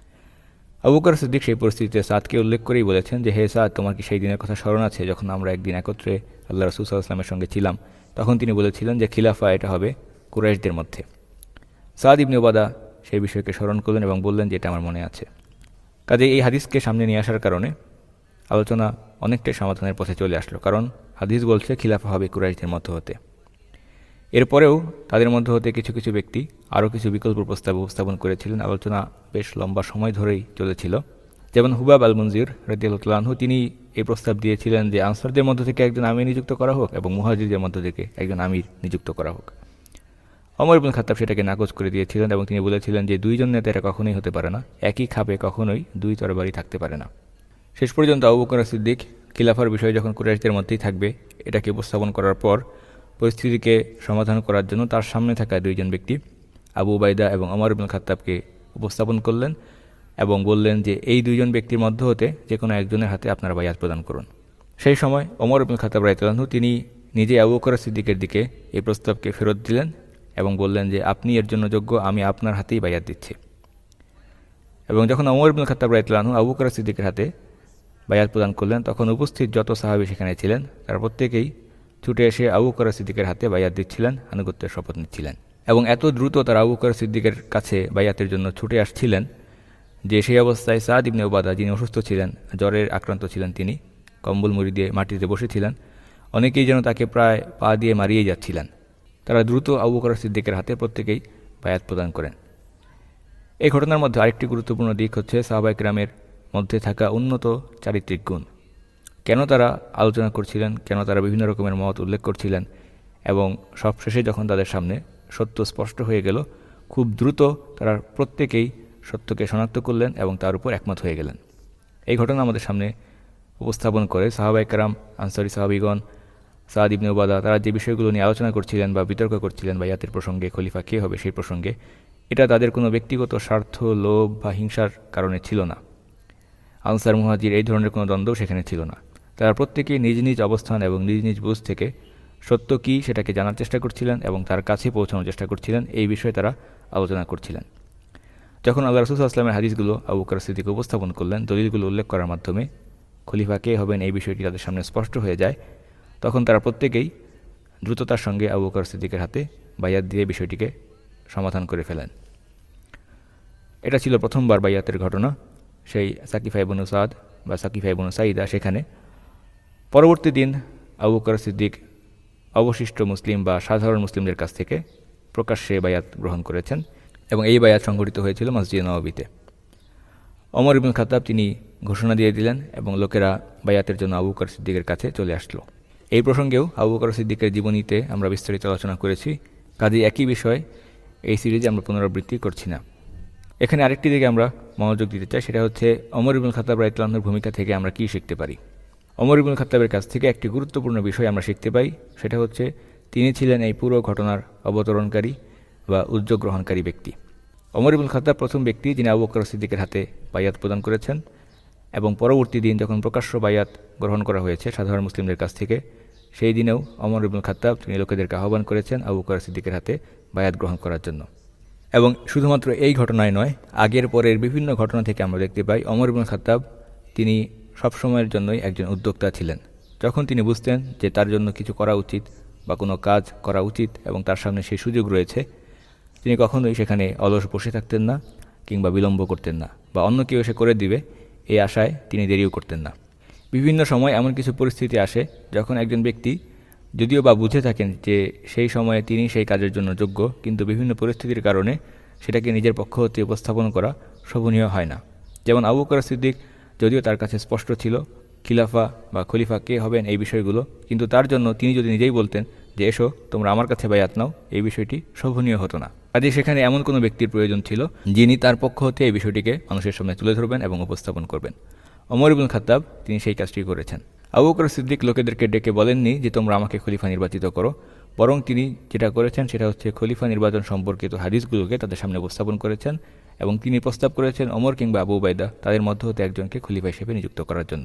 Speaker 2: আবু বকর সিদ্দিক সেই পরিস্থিতিতে সাদকে উল্লেখ করেই বলেছেন যে হে সাদ, তোমার কি সেই দিনের কথা স্মরণ আছে যখন আমরা একদিন একত্রে আল্লাহ রাসূল সাল্লাল্লাহু আলাইহি ওয়াসাল্লামের সঙ্গে ছিলাম? তখন তিনি বলেছিলেন যে খিলাফা এটা হবে কুরাইশদের মধ্যে। সাদ ইবনে উবাদা সেই বিষয়কে স্মরণ করলেন এবং বললেন যে এটা আমার মনে আছে। কাজে এই হাদিসকে সামনে নিয়ে আসার কারণে আলোচনা অনেকটাই সমাধানের পথে চলে আসলো, কারণ হাদিস বলছে খিলাফা হবে কুরাইশদের মধ্য হতে। এরপরেও তাদের মধ্যে হতে কিছু কিছু ব্যক্তি আরও কিছু বিকল্প প্রস্তাব উপস্থাপন করেছিলেন। আলোচনা বেশ লম্বা সময় ধরেই চলেছিল। যেমন হুবাব আল মুনজির রাদিয়াল্লাহু তাআলা আনহু তিনি এই প্রস্তাব দিয়েছিলেন যে আনসারদের মধ্য থেকে একজন আমির নিযুক্ত করা হোক এবং মুহাজিরদের মধ্য থেকে একজন আমির নিযুক্ত করা হোক। ওমর ইবনে খাত্তাব সেটাকে নাকচ করে দিয়েছিলেন এবং তিনি বলেছিলেন যে দুইজন নেতা এটা কখনোই হতে পারে না, একই খাপে কখনোই দুই তরবারি থাকতে পারে না। শেষ পর্যন্ত আবু বকর সিদ্দিক খিলাফার বিষয় যখন কুরাইশদের মধ্যেই থাকবে এটাকে উপস্থাপন করার পর পরিস্থিতিকে সমাধান করার জন্য তার সামনে থাকা দুইজন ব্যক্তি আবু উবাইদা এবং ওমর ইবনে খাত্তাবকে উপস্থাপন করলেন এবং বললেন যে এই দুইজন ব্যক্তির মধ্য হতে যে কোনো একজনের হাতে আপনারা বায়াত প্রদান করুন। সেই সময় ওমর ইবনে খাত্তাব রাদিয়াল্লাহু আনহু তিনি নিজে আবু বকর সিদ্দিকের দিকে এই প্রস্তাবকে ফেরত দিলেন এবং বললেন যে আপনি এর জন্য যোগ্য, আমি আপনার হাতেই বায়াত দিচ্ছি। এবং যখন ওমর ইবনে খাত্তাব রাদিয়াল্লাহু আনহু আবু বকর সিদ্দিকের হাতে বায়াত প্রদান করলেন তখন উপস্থিত যত সাহাবী সেখানে ছিলেন তারা প্রত্যেকেই ছুটে এসে আবু বকর সিদ্দিকের হাতে বায়াত দিচ্ছিলেন, আনুগত্যের শপথ নিচ্ছিলেন। এবং এত দ্রুত তারা আবু বকর সিদ্দিকের কাছে বায়াতের জন্য ছুটে আসছিলেন যে সেই অবস্থায় সাদ ইবনে উবাদা যিনি অসুস্থ ছিলেন, জ্বরের আক্রান্ত ছিলেন, তিনি কম্বল মুড়ি দিয়ে মাটিতে বসেছিলেন। অনেকেই যেন তাকে প্রায় পা দিয়ে মারিয়ে যাচ্ছিলেন। তারা দ্রুত আবু বকর সিদ্দিকের হাতে প্রত্যেকেই বায়াত প্রদান করেন। এই ঘটনার মধ্যে আরেকটি গুরুত্বপূর্ণ দিক হচ্ছে সাহাবায়ে কেরামের মধ্যে থাকা উন্নত চারিত্রিক গুণ। কেন তারা আলোচনা করছিলেন, কেন তারা বিভিন্ন রকমের মত উল্লেখ করছিলেন এবং সবশেষে যখন তাদের সামনে সত্য স্পষ্ট হয়ে গেল খুব দ্রুত তারা প্রত্যেকেই সত্যকে শনাক্ত করলেন এবং তার উপর একমত হয়ে গেলেন। এই ঘটনা আমাদের সামনে উপস্থাপন করে সাহাবায়ে কেরাম, আনসারী সাহাবীগণ, সাদ ইবনে উবাদা তারা যে বিষয়গুলো নিয়ে আলোচনা করছিলেন বা বিতর্ক করছিলেন বায়াতের প্রসঙ্গে, খলিফা কে হবে সেই প্রসঙ্গে, এটা তাদের কোনো ব্যক্তিগত স্বার্থ, লোভ বা হিংসার কারণে ছিল না। আনসার মুহাজির এই ধরনের কোনো দ্বন্দ্ব সেখানে ছিল না। তারা প্রত্যেকেই নিজ নিজ অবস্থান এবং নিজ নিজ বুঝ থেকে সত্য কী সেটাকে জানার চেষ্টা করছিলেন এবং তার কাছে পৌঁছানোর চেষ্টা করছিলেন। এই বিষয়ে তারা আলোচনা করছিলেন। যখন আল্লাহ রাসূল সাল্লাল্লাহু আলাইহি ওয়াসাল্লামের হাদিসগুলো আবু বকর সিদ্দিক উপস্থাপন করলেন, দলিলগুলো উল্লেখ করার মাধ্যমে খলিফা কে হবেন এই বিষয়টি তাদের সামনে স্পষ্ট হয়ে যায়, তখন তারা প্রত্যেকেই দ্রুততার সঙ্গে আবু বকর সিদ্দিকের হাতে বায়াত দিয়ে বিষয়টিকে সমাধান করে ফেলেন। এটা ছিল প্রথমবার বায়াতের ঘটনা, সেই সাকিফা ইবনে সাদ বা সাকিফা ইবনে সাইদা সেখানে। পরবর্তী দিন আবু বকর সিদ্দিক অবশিষ্ট মুসলিম বা সাধারণ মুসলিমদের কাছ থেকে প্রকাশ্যে বায়াত গ্রহণ করেছেন এবং এই বায়াত সংঘটিত হয়েছিল মসজিদে নববীতে। ওমর ইবনে খাত্তাব তিনি ঘোষণা দিয়ে দিলেন এবং লোকেরা বায়াতের জন্য আবু বকর সিদ্দিকের কাছে চলে আসলো। এই প্রসঙ্গেও আবু বকর সিদ্দিকের জীবনীতে আমরা বিস্তারিত আলোচনা করেছি, কাজেই একই বিষয় এই সিরিজে আমরা পুনরাবৃত্তি করছি না। এখানে আরেকটি দিকে আমরা মনোযোগ দিতে চাই, সেটা হচ্ছে ওমর ইবনে খাত্তাব রাদিয়াল্লাহু আনহুর ভূমিকা থেকে আমরা কী শিখতে পারি। ওমর ইবনে খাত্তাবের কাছ থেকে একটি গুরুত্বপূর্ণ বিষয় আমরা শিখতে পাই, সেটা হচ্ছে তিনি ছিলেন এই পুরো ঘটনার অবতরণকারী বা উদ্যোগ গ্রহণকারী ব্যক্তি। ওমর ইবনে খাত্তাব প্রথম ব্যক্তি যিনি আবু বকর সিদ্দিকের হাতে বায়াত প্রদান করেছেন এবং পরবর্তী দিন যখন প্রকাশ্য বায়াত গ্রহণ করা হয়েছে সাধারণ মুসলিমদের কাছ থেকে, সেই দিনেও ওমর ইবনে খাত্তাব তিনি লোকেদেরকে আহ্বান করেছেন আবু বকর সিদ্দিকের হাতে বায়াত গ্রহণ করার জন্য। এবং শুধুমাত্র এই ঘটনায় নয়, আগের পরের বিভিন্ন ঘটনা থেকে আমরা দেখতে পাই ওমর ইবনে খাত্তাব তিনি সবসময়ের জন্যই একজন উদ্যোক্তা ছিলেন। যখন তিনি বুঝতেন যে তার জন্য কিছু করা উচিত বা কোনো কাজ করা উচিত এবং তার সামনে সেই সুযোগ রয়েছে, তিনি কখনোই সেখানে অলস বসে থাকতেন না কিংবা বিলম্ব করতেন না বা অন্য কেউ এসে করে দিবে এই আশায় তিনি দেরিও করতেন না। বিভিন্ন সময় এমন কিছু পরিস্থিতি আসে যখন একজন ব্যক্তি যদিও বা বুঝে থাকেন যে সেই সময়ে তিনি সেই কাজের জন্য যোগ্য, কিন্তু বিভিন্ন পরিস্থিতির কারণে সেটাকে নিজের পক্ষ হতে উপস্থাপন করা শোভনীয় হয় না। যেমন আবু বকর সিদ্দিক যদিও তার কাছে স্পষ্ট ছিল খিলাফা বা খলিফা কে হবেন এই বিষয়গুলো, কিন্তু তার জন্য তিনি যদি নিজেই বলতেন যে এসো তোমরা আমার কাছে বায়াত নাও, এই বিষয়টি শোভনীয় হতো না। কাজে সেখানে এমন কোনো ব্যক্তির প্রয়োজন ছিল যিনি তার পক্ষ হতে এই বিষয়টিকে মানুষের সামনে তুলে ধরবেন এবং উপস্থাপন করবেন। ওমর ইবনে খাত্তাব তিনি সেই কাজটি করেছেন। আবু বকর সিদ্দিক লোকেদেরকে ডেকে বলেননি যে তোমরা আমাকে খলিফা নির্বাচিত করো, বরং তিনি যেটা করেছেন সেটা হচ্ছে খলিফা নির্বাচন সম্পর্কিত হাদিসগুলোকে তাদের সামনে উপস্থাপন করেছেন এবং তিনি প্রস্তাব করেছেন ওমর কিংবা আবু উবাইদা তাদের মধ্য হতে একজনকে খলিফা হিসেবে নিযুক্ত করার জন্য।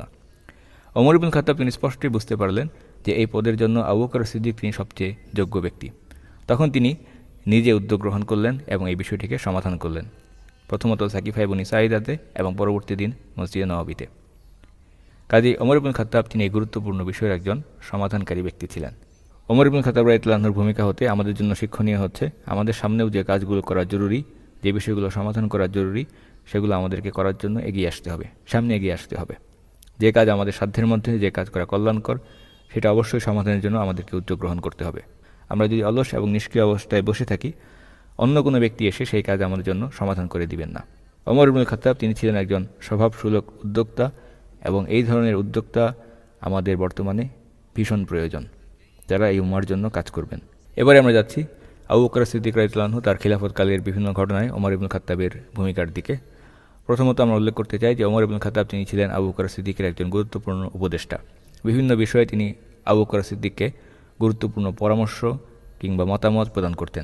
Speaker 2: ওমর ইবনে খাত্তাব তিনি স্পষ্টই বুঝতে পারলেন যে এই পদের জন্য আবু বকর সিদ্দিক তিনি সবচেয়ে যোগ্য ব্যক্তি। তখন তিনি নিজে উদ্যোগ গ্রহণ করলেন এবং এই বিষয়টিকে সমাধান করলেন, প্রথমত সাকিফা ইবনে সাইদাতে এবং পরবর্তী দিন মসজিদে নববীতে। কাজী ওমর ইবনে খাত্তাব তিনি এই গুরুত্বপূর্ণ বিষয়ের একজন সমাধানকারী ব্যক্তি ছিলেন। ওমর ইবনুল খাত্তাব রাদিয়াল্লাহু আনহুর ভূমিকা হতে আমাদের জন্য শিক্ষণীয় হচ্ছে আমাদের সামনেও যে কাজগুলো করা জরুরি, যে বিষয়গুলো সমাধান করা জরুরি, সেগুলো আমাদেরকে করার জন্য এগিয়ে আসতে হবে, সামনে এগিয়ে আসতে হবে। যে কাজ আমাদের সাধ্যের মধ্যে, যে কাজ করা কল্যাণকর, সেটা অবশ্যই সমাধানের জন্য আমাদেরকে উদ্যোগ গ্রহণ করতে হবে। আমরা যদি অলস এবং নিষ্ক্রিয় অবস্থায় বসে থাকি, অন্য কোনো ব্যক্তি এসে সেই কাজ আমাদের জন্য সমাধান করে দিবেন না। ওমর ইবনুল খাত্তাব তিনি ছিলেন একজন স্বভাবসুলভ উদ্যোক্তা, এবং এই ধরনের উদ্যোক্তা আমাদের বর্তমানে ভীষণ প্রয়োজন, যারা এই উম্মার জন্য কাজ করবেন। এবারে আমরা যাচ্ছি আবু বকর সিদ্দিক রাদিয়াল্লাহু আনহু তার খিলাফতকালের বিভিন্ন ঘটনায় ওমর ইবনুল খাত্তাবের ভূমিকার দিকে। প্রথমত আমরা উল্লেখ করতে চাই যে ওমর ইবনুল খাত্তাব তিনি ছিলেন আবু বকর সিদ্দিকের একজন গুরুত্বপূর্ণ উপদেষ্টা। বিভিন্ন বিষয়ে তিনি আবু বকর সিদ্দিককে গুরুত্বপূর্ণ পরামর্শ কিংবা মতামত প্রদান করতেন।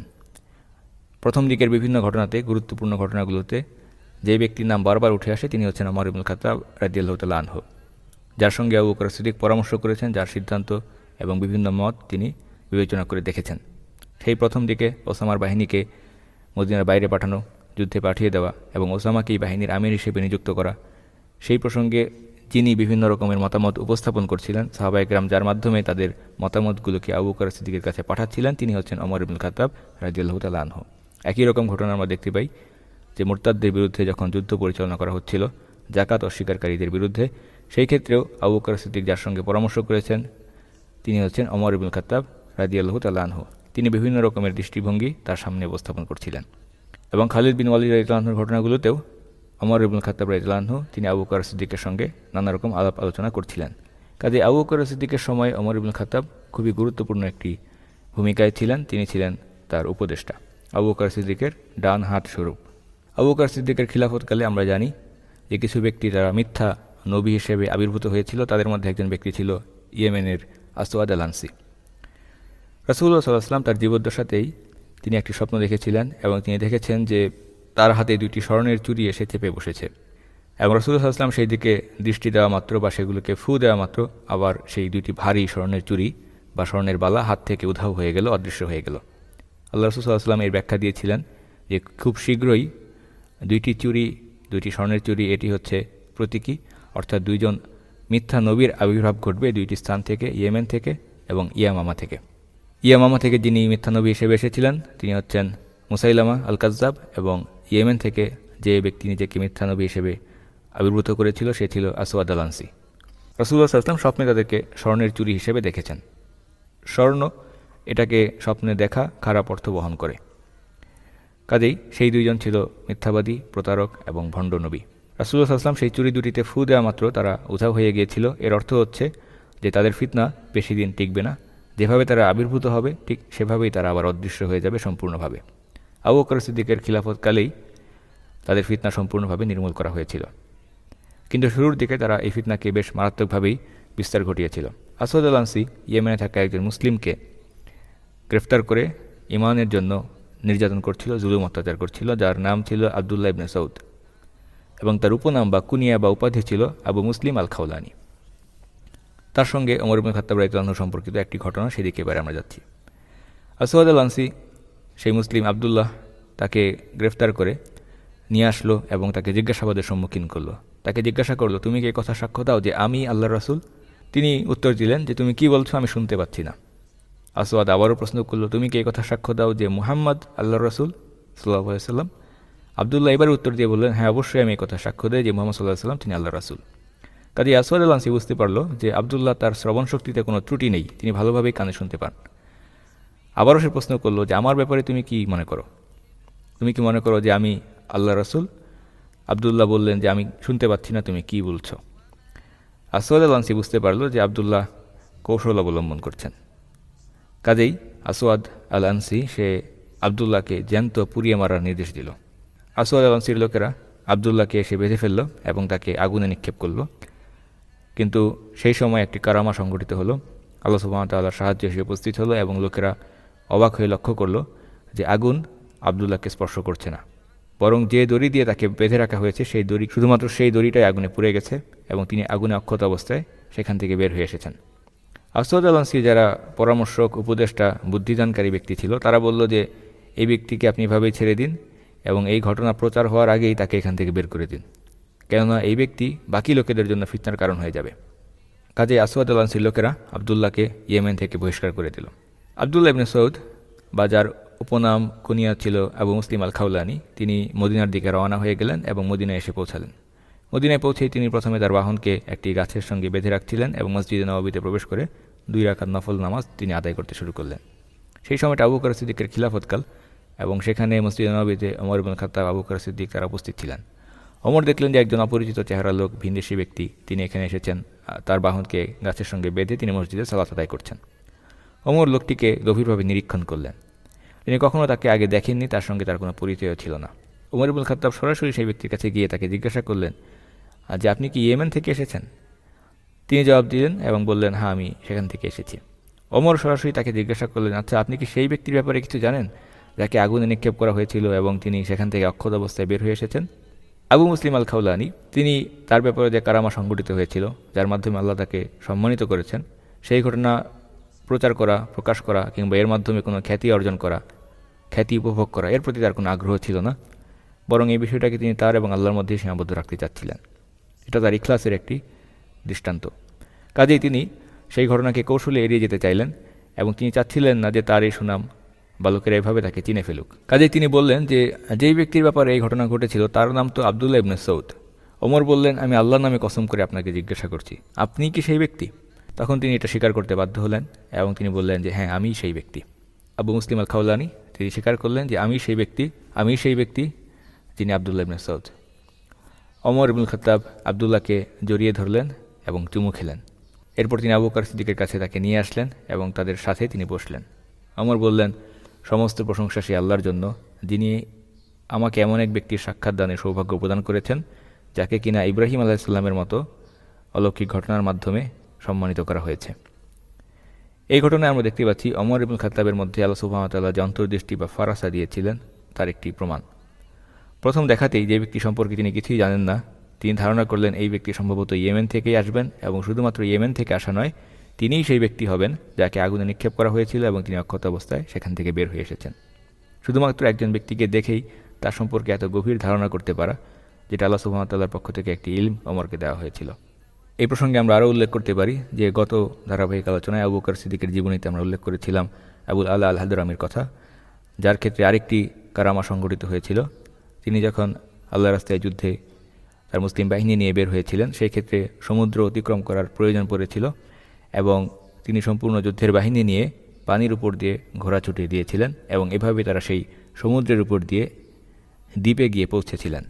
Speaker 2: প্রথম দিকের বিভিন্ন ঘটনাতে, গুরুত্বপূর্ণ ঘটনাগুলোতে যে ব্যক্তির নাম বারবার উঠে আসে তিনি হচ্ছেন ওমর ইবনুল খাত্তাব রাদিয়াল্লাহু তাআলা আনহু, যার সঙ্গে আবু বকর সিদ্দিক পরামর্শ করেছেন, যার সিদ্ধান্ত এবং বিভিন্ন মত তিনি বিবেচনা করে দেখেছেন। সেই প্রথম দিকে ওসামার বাহিনীকে মদিনার বাইরে পাঠানো, যুদ্ধে পাঠিয়ে দেওয়া এবং ওসামাকেই বাহিনীর আমির হিসেবে নিযুক্ত করা, সেই প্রসঙ্গে যিনি বিভিন্ন রকমের মতামত উপস্থাপন করছিলেন, সাহাবায়ে কেরাম যার মাধ্যমে তাদের মতামতগুলোকে আবু বকর সিদ্দিকের কাছে পাঠাচ্ছিলেন, তিনি হচ্ছেন ওমর ইবনুল খাত্তাব রাদিয়াল্লাহু তাআলা আনহু। একই রকম ঘটনা আমরা দেখতে পাই যে মুরতাদদের বিরুদ্ধে যখন যুদ্ধ পরিচালনা করা হচ্ছিল, জাকাত অস্বীকারীদের বিরুদ্ধে, সেই ক্ষেত্রেও আবু বকর সিদ্দিক যার সঙ্গে পরামর্শ করেছেন তিনি হচ্ছেন ওমর ইবনুল খাত্তাব রাদিয়াল্লাহু তাআলা আনহু। তিনি বিভিন্ন রকমের দৃষ্টিভঙ্গি তার সামনে উপস্থাপন করছিলেন। এবং খালিদ বিন ওয়ালিদ রাদিয়াল্লাহু আনহুর ঘটনাগুলোতেও ওমর ইবনুল খাত্তাব রাদিয়াল্লাহু আনহু তিনি আবু বকর সিদ্দিকের সঙ্গে নানা রকম আলাপ আলোচনা করছিলেন। কাজে আবু বকর সিদ্দিকের সময় ওমর ইবনুল খাত্তাব খুবই গুরুত্বপূর্ণ একটি ভূমিকায় ছিলেন। তিনি ছিলেন তার উপদেষ্টা, আবু বকর সিদ্দিকের ডান হাত স্বরূপ। আবু বকর সিদ্দিকের খিলাফতকালে আমরা জানি যে কিছু ব্যক্তি যারা মিথ্যা নবী হিসেবে আবির্ভূত হয়েছিল, তাদের মধ্যে একজন ব্যক্তি ছিল ইয়েমেনের আসওয়াদ আল আনসি। রাসূলুল্লাহ সাল্লাল্লাহু আলাইহি ওয়াসাল্লাম তার জীবদ্দশাতেই তিনি একটি স্বপ্ন দেখেছিলেন, এবং তিনি দেখেছেন যে তার হাতে দুইটি স্বর্ণের চুড়ি এসে চেপে বসেছে, এবং রাসূলুল্লাহ সাল্লাল্লাহু আলাইহি ওয়াসাল্লাম সেই দিকে দৃষ্টি দেওয়া মাত্র বা সেগুলোকে ফু দেওয়া মাত্র আবার সেই দুইটি ভারী স্বর্ণের চুড়ি বা স্বর্ণের বালা হাত থেকে উধাও হয়ে গেল, অদৃশ্য হয়ে গেল। আল্লাহ রাসূল সাল্লাল্লাহু আলাইহি ওয়াসাল্লাম এর ব্যাখ্যা দিয়েছিলেন যে খুব শীঘ্রই দুইটি চুড়ি, দুইটি স্বর্ণের চুড়ি, এটি হচ্ছে প্রতীকী, অর্থাৎ দুইজন মিথ্যা নবীর আবির্ভাব ঘটবে দুইটি স্থান থেকে, ইয়েমেন থেকে এবং ইয়ামামা থেকে। ইয়ামামা থেকে যিনি মিথ্যা নবী হিসেবে এসেছিলেন তিনি হচ্ছেন মুসাইলামা আল কাজ্জাব, এবং ইয়েমেন থেকে যে ব্যক্তি নিজেকে মিথ্যা নবী হিসেবে আবির্ভূত করেছিল সে ছিল আসওয়াদ আল আনসি। রাসূলুল্লাহ সাল্লাল্লাহু আলাইহি ওয়াসাল্লাম স্বপ্নে তাদেরকে স্বর্ণের চুড়ি হিসেবে দেখেছেন। স্বর্ণ, এটাকে স্বপ্নে দেখা খারাপ অর্থ বহন করে। কাজেই সেই দুইজন ছিল মিথ্যাবাদী, প্রতারক এবং ভণ্ড নবী। রাসূলুল্লাহ সাল্লাল্লাহু আলাইহি ওয়াসাল্লাম সেই চুরি দুটিতে ফু দেওয়া মাত্র তারা উধাও হয়ে গিয়েছিল। এর অর্থ হচ্ছে যে তাদের ফিতনা বেশি দিন টিকবে না, যেভাবে তারা আবির্ভূত হবে ঠিক সেভাবেই তারা আবার অদৃশ্য হয়ে যাবে সম্পূর্ণভাবে। আবু বকর সিদ্দিকের খিলাফতকালেই তাদের ফিতনা সম্পূর্ণভাবে নির্মূল করা হয়েছিল, কিন্তু শুরুর দিকে তারা এই ফিতনাকে বেশ মারাত্মকভাবেই বিস্তার ঘটিয়েছিল। আসওয়াদ আল আনসি ইয়েমেনে থাকা একজন মুসলিমকে গ্রেফতার করে ইমানের জন্য নির্যাতন করছিল, জুলুম অত্যাচার করছিল, যার নাম ছিল আবদুল্লাহ ইবনে সৌদ, এবং তার উপনাম বা কুনিয়া বা উপাধি ছিল আবু মুসলিম আল খাওলানি। তার সঙ্গে ওমর ইবনুল খাত্তাব রাদিয়াল্লাহু আনহু সম্পর্কিত একটি ঘটনা, সেদিকে এবারে আমরা যাচ্ছি। আসওয়াদ আল আনসি সেই মুসলিম আবদুল্লাহ তাকে গ্রেফতার করে নিয়ে আসলো এবং তাকে জিজ্ঞাসাবাদের সম্মুখীন করলো। তাকে জিজ্ঞাসা করলো, তুমি কি এই কথা সাক্ষ্য দাও যে আমি আল্লাহর রাসূল? তিনি উত্তর দিলেন যে তুমি কি বলছো, আমি শুনতে পাচ্ছি না। আসওয়াদ আবারও প্রশ্ন করলো, তুমি কি এই কথা সাক্ষ্য দাও যে মুহাম্মদ আল্লাহর রাসূল সাল্লাল্লাহু আলাইহি ওয়াসাল্লাম? আবদুল্লাহ এবার উত্তর দিয়ে বললেন, হ্যাঁ অবশ্যই আমি এই কথা সাক্ষ্য দেই যে মুহাম্মদ সাল্লাল্লাহু আলাইহি ওয়াসাল্লাম তিনি আল্লাহর রাসূল। কাজে আসওয়াদ আল আনসি বুঝতে পারল যে আবদুল্লাহ তার শ্রবণ শক্তিতে কোনো ত্রুটি নেই, তিনি ভালোভাবেই কানে শুনতে পান। আবারও সে প্রশ্ন করলো যে আমার ব্যাপারে তুমি কি মনে করো, তুমি কি মনে করো যে আমি আল্লাহর রাসূল? আবদুল্লাহ বললেন যে আমি শুনতে পাচ্ছি না, তুমি কি বলছো? আসওয়াদ আল আনসি বুঝতে পারল যে আবদুল্লাহ কৌশল অবলম্বন করছেন। কাজেই আসওয়াদ আল আনসি সে আবদুল্লাহকে জ্যান্ত পুড়িয়ে মারার নির্দেশ দিল। আসওয়াদ আল আনসির লোকেরা আবদুল্লাহকে এসে বেঁধে ফেলল এবং তাকে আগুনে নিক্ষেপ করল, কিন্তু সেই সময় একটি কারামা সংঘটিত হলো। আল্লাহ সুবহানাহু ওয়া তাআলার সাহায্যে এসে উপস্থিত হলো এবং লোকেরা অবাক হয়ে লক্ষ্য করল যে আগুন আবদুল্লাহকে স্পর্শ করছে না, বরং যে দড়ি দিয়ে তাকে বেঁধে রাখা হয়েছে সেই দড়ি, শুধুমাত্র সেই দড়িটাই আগুনে পুড়ে গেছে এবং তিনি আগুনে অক্ষত অবস্থায় সেখান থেকে বের হয়ে এসেছেন। আসওয়াদ আল আনসি যারা পরামর্শক, উপদেষ্টা, বুদ্ধিদানকারী ব্যক্তি ছিল, তারা বলল যে এই ব্যক্তিকে আপনি এভাবেই ছেড়ে দিন এবং এই ঘটনা প্রচার হওয়ার আগেই তাকে এখান থেকে বের করে দিন, কেননা এই ব্যক্তি বাকি লোকেদের জন্য ফিতনার কারণ হয়ে যাবে। কাজে আসওয়াদ আল আনসির লোকেরা আবদুল্লাহকে ইয়েমেন থেকে বহিষ্কার করে দিল। আবদুল্লাহ ইবনে সৌদ বা যার উপনাম কুনিয়া ছিল আবু মুসলিম আল খাওলানি, তিনি মদিনার দিকে রওনা হয়ে গেলেন এবং মদিনায় এসে পৌঁছালেন। মদিনায় পৌঁছেই তিনি প্রথমে তার বাহনকে একটি গাছের সঙ্গে বেঁধে রাখছিলেন এবং মসজিদে নববীতে প্রবেশ করে দুই রাকাত নফল নামাজ তিনি আদায় করতে শুরু করলেন। সেই সময়টা আবু বকর সিদ্দিকের খিলাফতকাল এবং সেখানে মসজিদে নববীতে ওমর ইবনে খাত্তাব, আবু বকর সিদ্দিক তারা উপস্থিত ছিলেন। ওমর দেখলেন যে একজন অপরিচিত চেহারা লোক, ভিনদেশী ব্যক্তি, তিনি এখানে এসেছেন, তার বাহনকে গাছের সঙ্গে বেঁধে তিনি মসজিদে সালাত আদায় করছেন। ওমর লোকটিকে গভীরভাবে নিরীক্ষণ করলেন। তিনি কখনও তাকে আগে দেখেননি, তার সঙ্গে তার কোনো পরিচয়ও ছিল না। ওমর ইবনে খাত্তাব সরাসরি সেই ব্যক্তির কাছে গিয়ে তাকে জিজ্ঞাসা করলেন যে আপনি কি ইয়েমেন থেকে এসেছেন? তিনি জবাব দিলেন এবং বললেন, হ্যাঁ, আমি সেখান থেকে এসেছি। ওমর সরাসরি তাকে জিজ্ঞাসা করলেন, আচ্ছা, আপনি কি সেই ব্যক্তির ব্যাপারে কিছু জানেন যাকে আগুনে নিক্ষেপ করা হয়েছিল এবং তিনি সেখান থেকে অক্ষত অবস্থায় বের হয়ে এসেছেন? আবু মুসলিম আল খাওলানি, তিনি তার ব্যাপারে যে কারামা সংঘটিত হয়েছিল, যার মাধ্যমে আল্লাহ তাকে সম্মানিত করেছেন, সেই ঘটনা প্রচার করা, প্রকাশ করা কিংবা এর মাধ্যমে কোনো খ্যাতি অর্জন করা, খ্যাতি উপভোগ করা, এর প্রতি তার কোনো আগ্রহ ছিল না। বরং এই বিষয়টাকে তিনি তার এবং আল্লাহর মধ্যেই সীমাবদ্ধ রাখতে চাচ্ছিলেন। এটা তার ইখলাসের একটি দৃষ্টান্ত। কাজেই তিনি সেই ঘটনাকে কৌশলে এড়িয়ে যেতে চাইলেন এবং তিনি চাচ্ছিলেন না যে তার এই সুনাম বালকেরা এভাবে তাকে চিনে ফেলুক। কাজেই তিনি বললেন যে যেই ব্যক্তির ব্যাপারে এই ঘটনা ঘটেছিল তার নাম তো আবদুল্লাহ ইবনে সৌদ। ওমর বললেন, আমি আল্লাহর নামে কসম করে আপনাকে জিজ্ঞাসা করছি, আপনি কি সেই ব্যক্তি? তখন তিনি এটা স্বীকার করতে বাধ্য হলেন এবং তিনি বললেন যে হ্যাঁ, আমিই সেই ব্যক্তি। আবু মুসলিম আল খাওলানি তিনি স্বীকার করলেন যে আমি সেই ব্যক্তি, আমি সেই ব্যক্তি যিনি আবদুল্লাহ ইবনে সৌদ। ওমর ইবনুল খাত্তাব আবদুল্লাহকে জড়িয়ে ধরলেন এবং চুমু খেলেন। এরপর তিনি আবু বকর সিদ্দিকের কাছে তাকে নিয়ে আসলেন এবং তাদের সাথে তিনি বসলেন। ওমর বললেন, সমস্ত প্রশংসা সেই আল্লাহর জন্য, যিনি আমাকে এমন এক ব্যক্তির সাক্ষাৎ দানের সৌভাগ্য প্রদান করেছেন যাকে কিনা ইব্রাহিম আলাইহিসসালামের মতো অলৌকিক ঘটনার মাধ্যমে সম্মানিত করা হয়েছে। এই ঘটনায় আমরা দেখতে পাচ্ছি ওমর ইবনুল খাত্তাবের মধ্যে আল্লাহ সুবহানাহু ওয়া তাআলা যে অন্তর্দৃষ্টি বা ফারাসা দিয়েছিলেন তার একটি প্রমাণ। প্রথম দেখাতেই যে ব্যক্তি সম্পর্কে তিনি কিছুই জানেন না, তিনি ধারণা করলেন এই ব্যক্তি সম্ভবত ইয়েমেন থেকেই আসবেন এবং শুধুমাত্র ইয়েমেন থেকে আসা নয়, তিনিই সেই ব্যক্তি হবেন যাকে আগুনে নিক্ষেপ করা হয়েছিল এবং তিনি অক্ষত অবস্থায় সেখান থেকে বের হয়ে এসেছেন। শুধুমাত্র একজন ব্যক্তিকে দেখেই তার সম্পর্কে এত গভীর ধারণা করতে পারা, যেটা আল্লাহ সুবহানাহু ওয়া তাআলার পক্ষ থেকে একটি ইলম ওমরকে দেওয়া হয়েছিল। এই প্রসঙ্গে আমরা আরও উল্লেখ করতে পারি যে গত ধারাবাহিক আলোচনায় আবু বকর সিদ্দিকের জীবনীতে আমরা উল্লেখ করেছিলাম আবুল আলা আল হাদরামির কথা, যার ক্ষেত্রে আরেকটি কারামা সংঘটিত হয়েছিল। তিনি যখন আল্লাহর রাস্তায় যুদ্ধে তার মুসলিম বাহিনী নিয়ে বের হয়েছিলেন, সেই ক্ষেত্রে সমুদ্র অতিক্রম করার প্রয়োজন পড়েছিল এবং তিনি সম্পূর্ণ যুদ্ধের বাহিনী নিয়ে পানির উপর দিয়ে ঘোড়া ছুটিয়ে দিয়েছিলেন এবং এভাবে তারা সেই সমুদ্রের উপর দিয়ে দ্বীপে গিয়ে পৌঁছেছিলেন।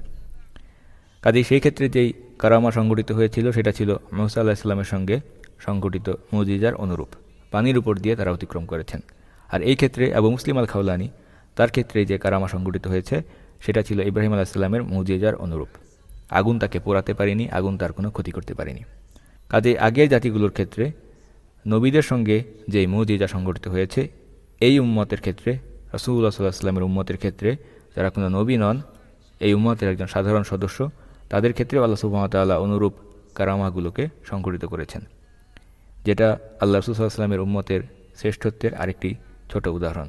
Speaker 2: কাজেই সেই ক্ষেত্রে যেই কারামা সংঘটিত হয়েছিল সেটা ছিল মুসা আলাইহিস সালামের সঙ্গে সংঘটিত মুজিজার অনুরূপ, পানির উপর দিয়ে তারা অতিক্রম করেছেন। আর এই ক্ষেত্রে আবু মুসলিম আল খাওলানি, তার ক্ষেত্রে যে কারামা সংঘটিত হয়েছে সেটা ছিল ইব্রাহিম আলাইহিস সালামের মুজিজার অনুরূপ। আগুন তাকে পোড়াতে পারেনি, আগুন তার কোনো ক্ষতি করতে পারেনি। কাজেই আগের জাতিগুলোর ক্ষেত্রে নবীদের সঙ্গে যে মুজিজা সংঘটিত হয়েছে, এই উম্মতের ক্ষেত্রে, রাসূলুল্লাহ সাল্লাল্লাহু আলাইহি ওয়াসাল্লামের উম্মতের ক্ষেত্রে, যারা কোনো নবী নন, এই উম্মতের একজন সাধারণ সদস্য, তাদের ক্ষেত্রে আল্লাহ সুবহানাহু ওয়া তাআলা অনুরূপ কারামাগুলোকে সংঘটিত করেছেন, যেটা আল্লাহ রাসূল সাল্লাল্লাহু আলাইহি ওয়াসাল্লামের উম্মতের শ্রেষ্ঠত্বের আরেকটি ছোট উদাহরণ।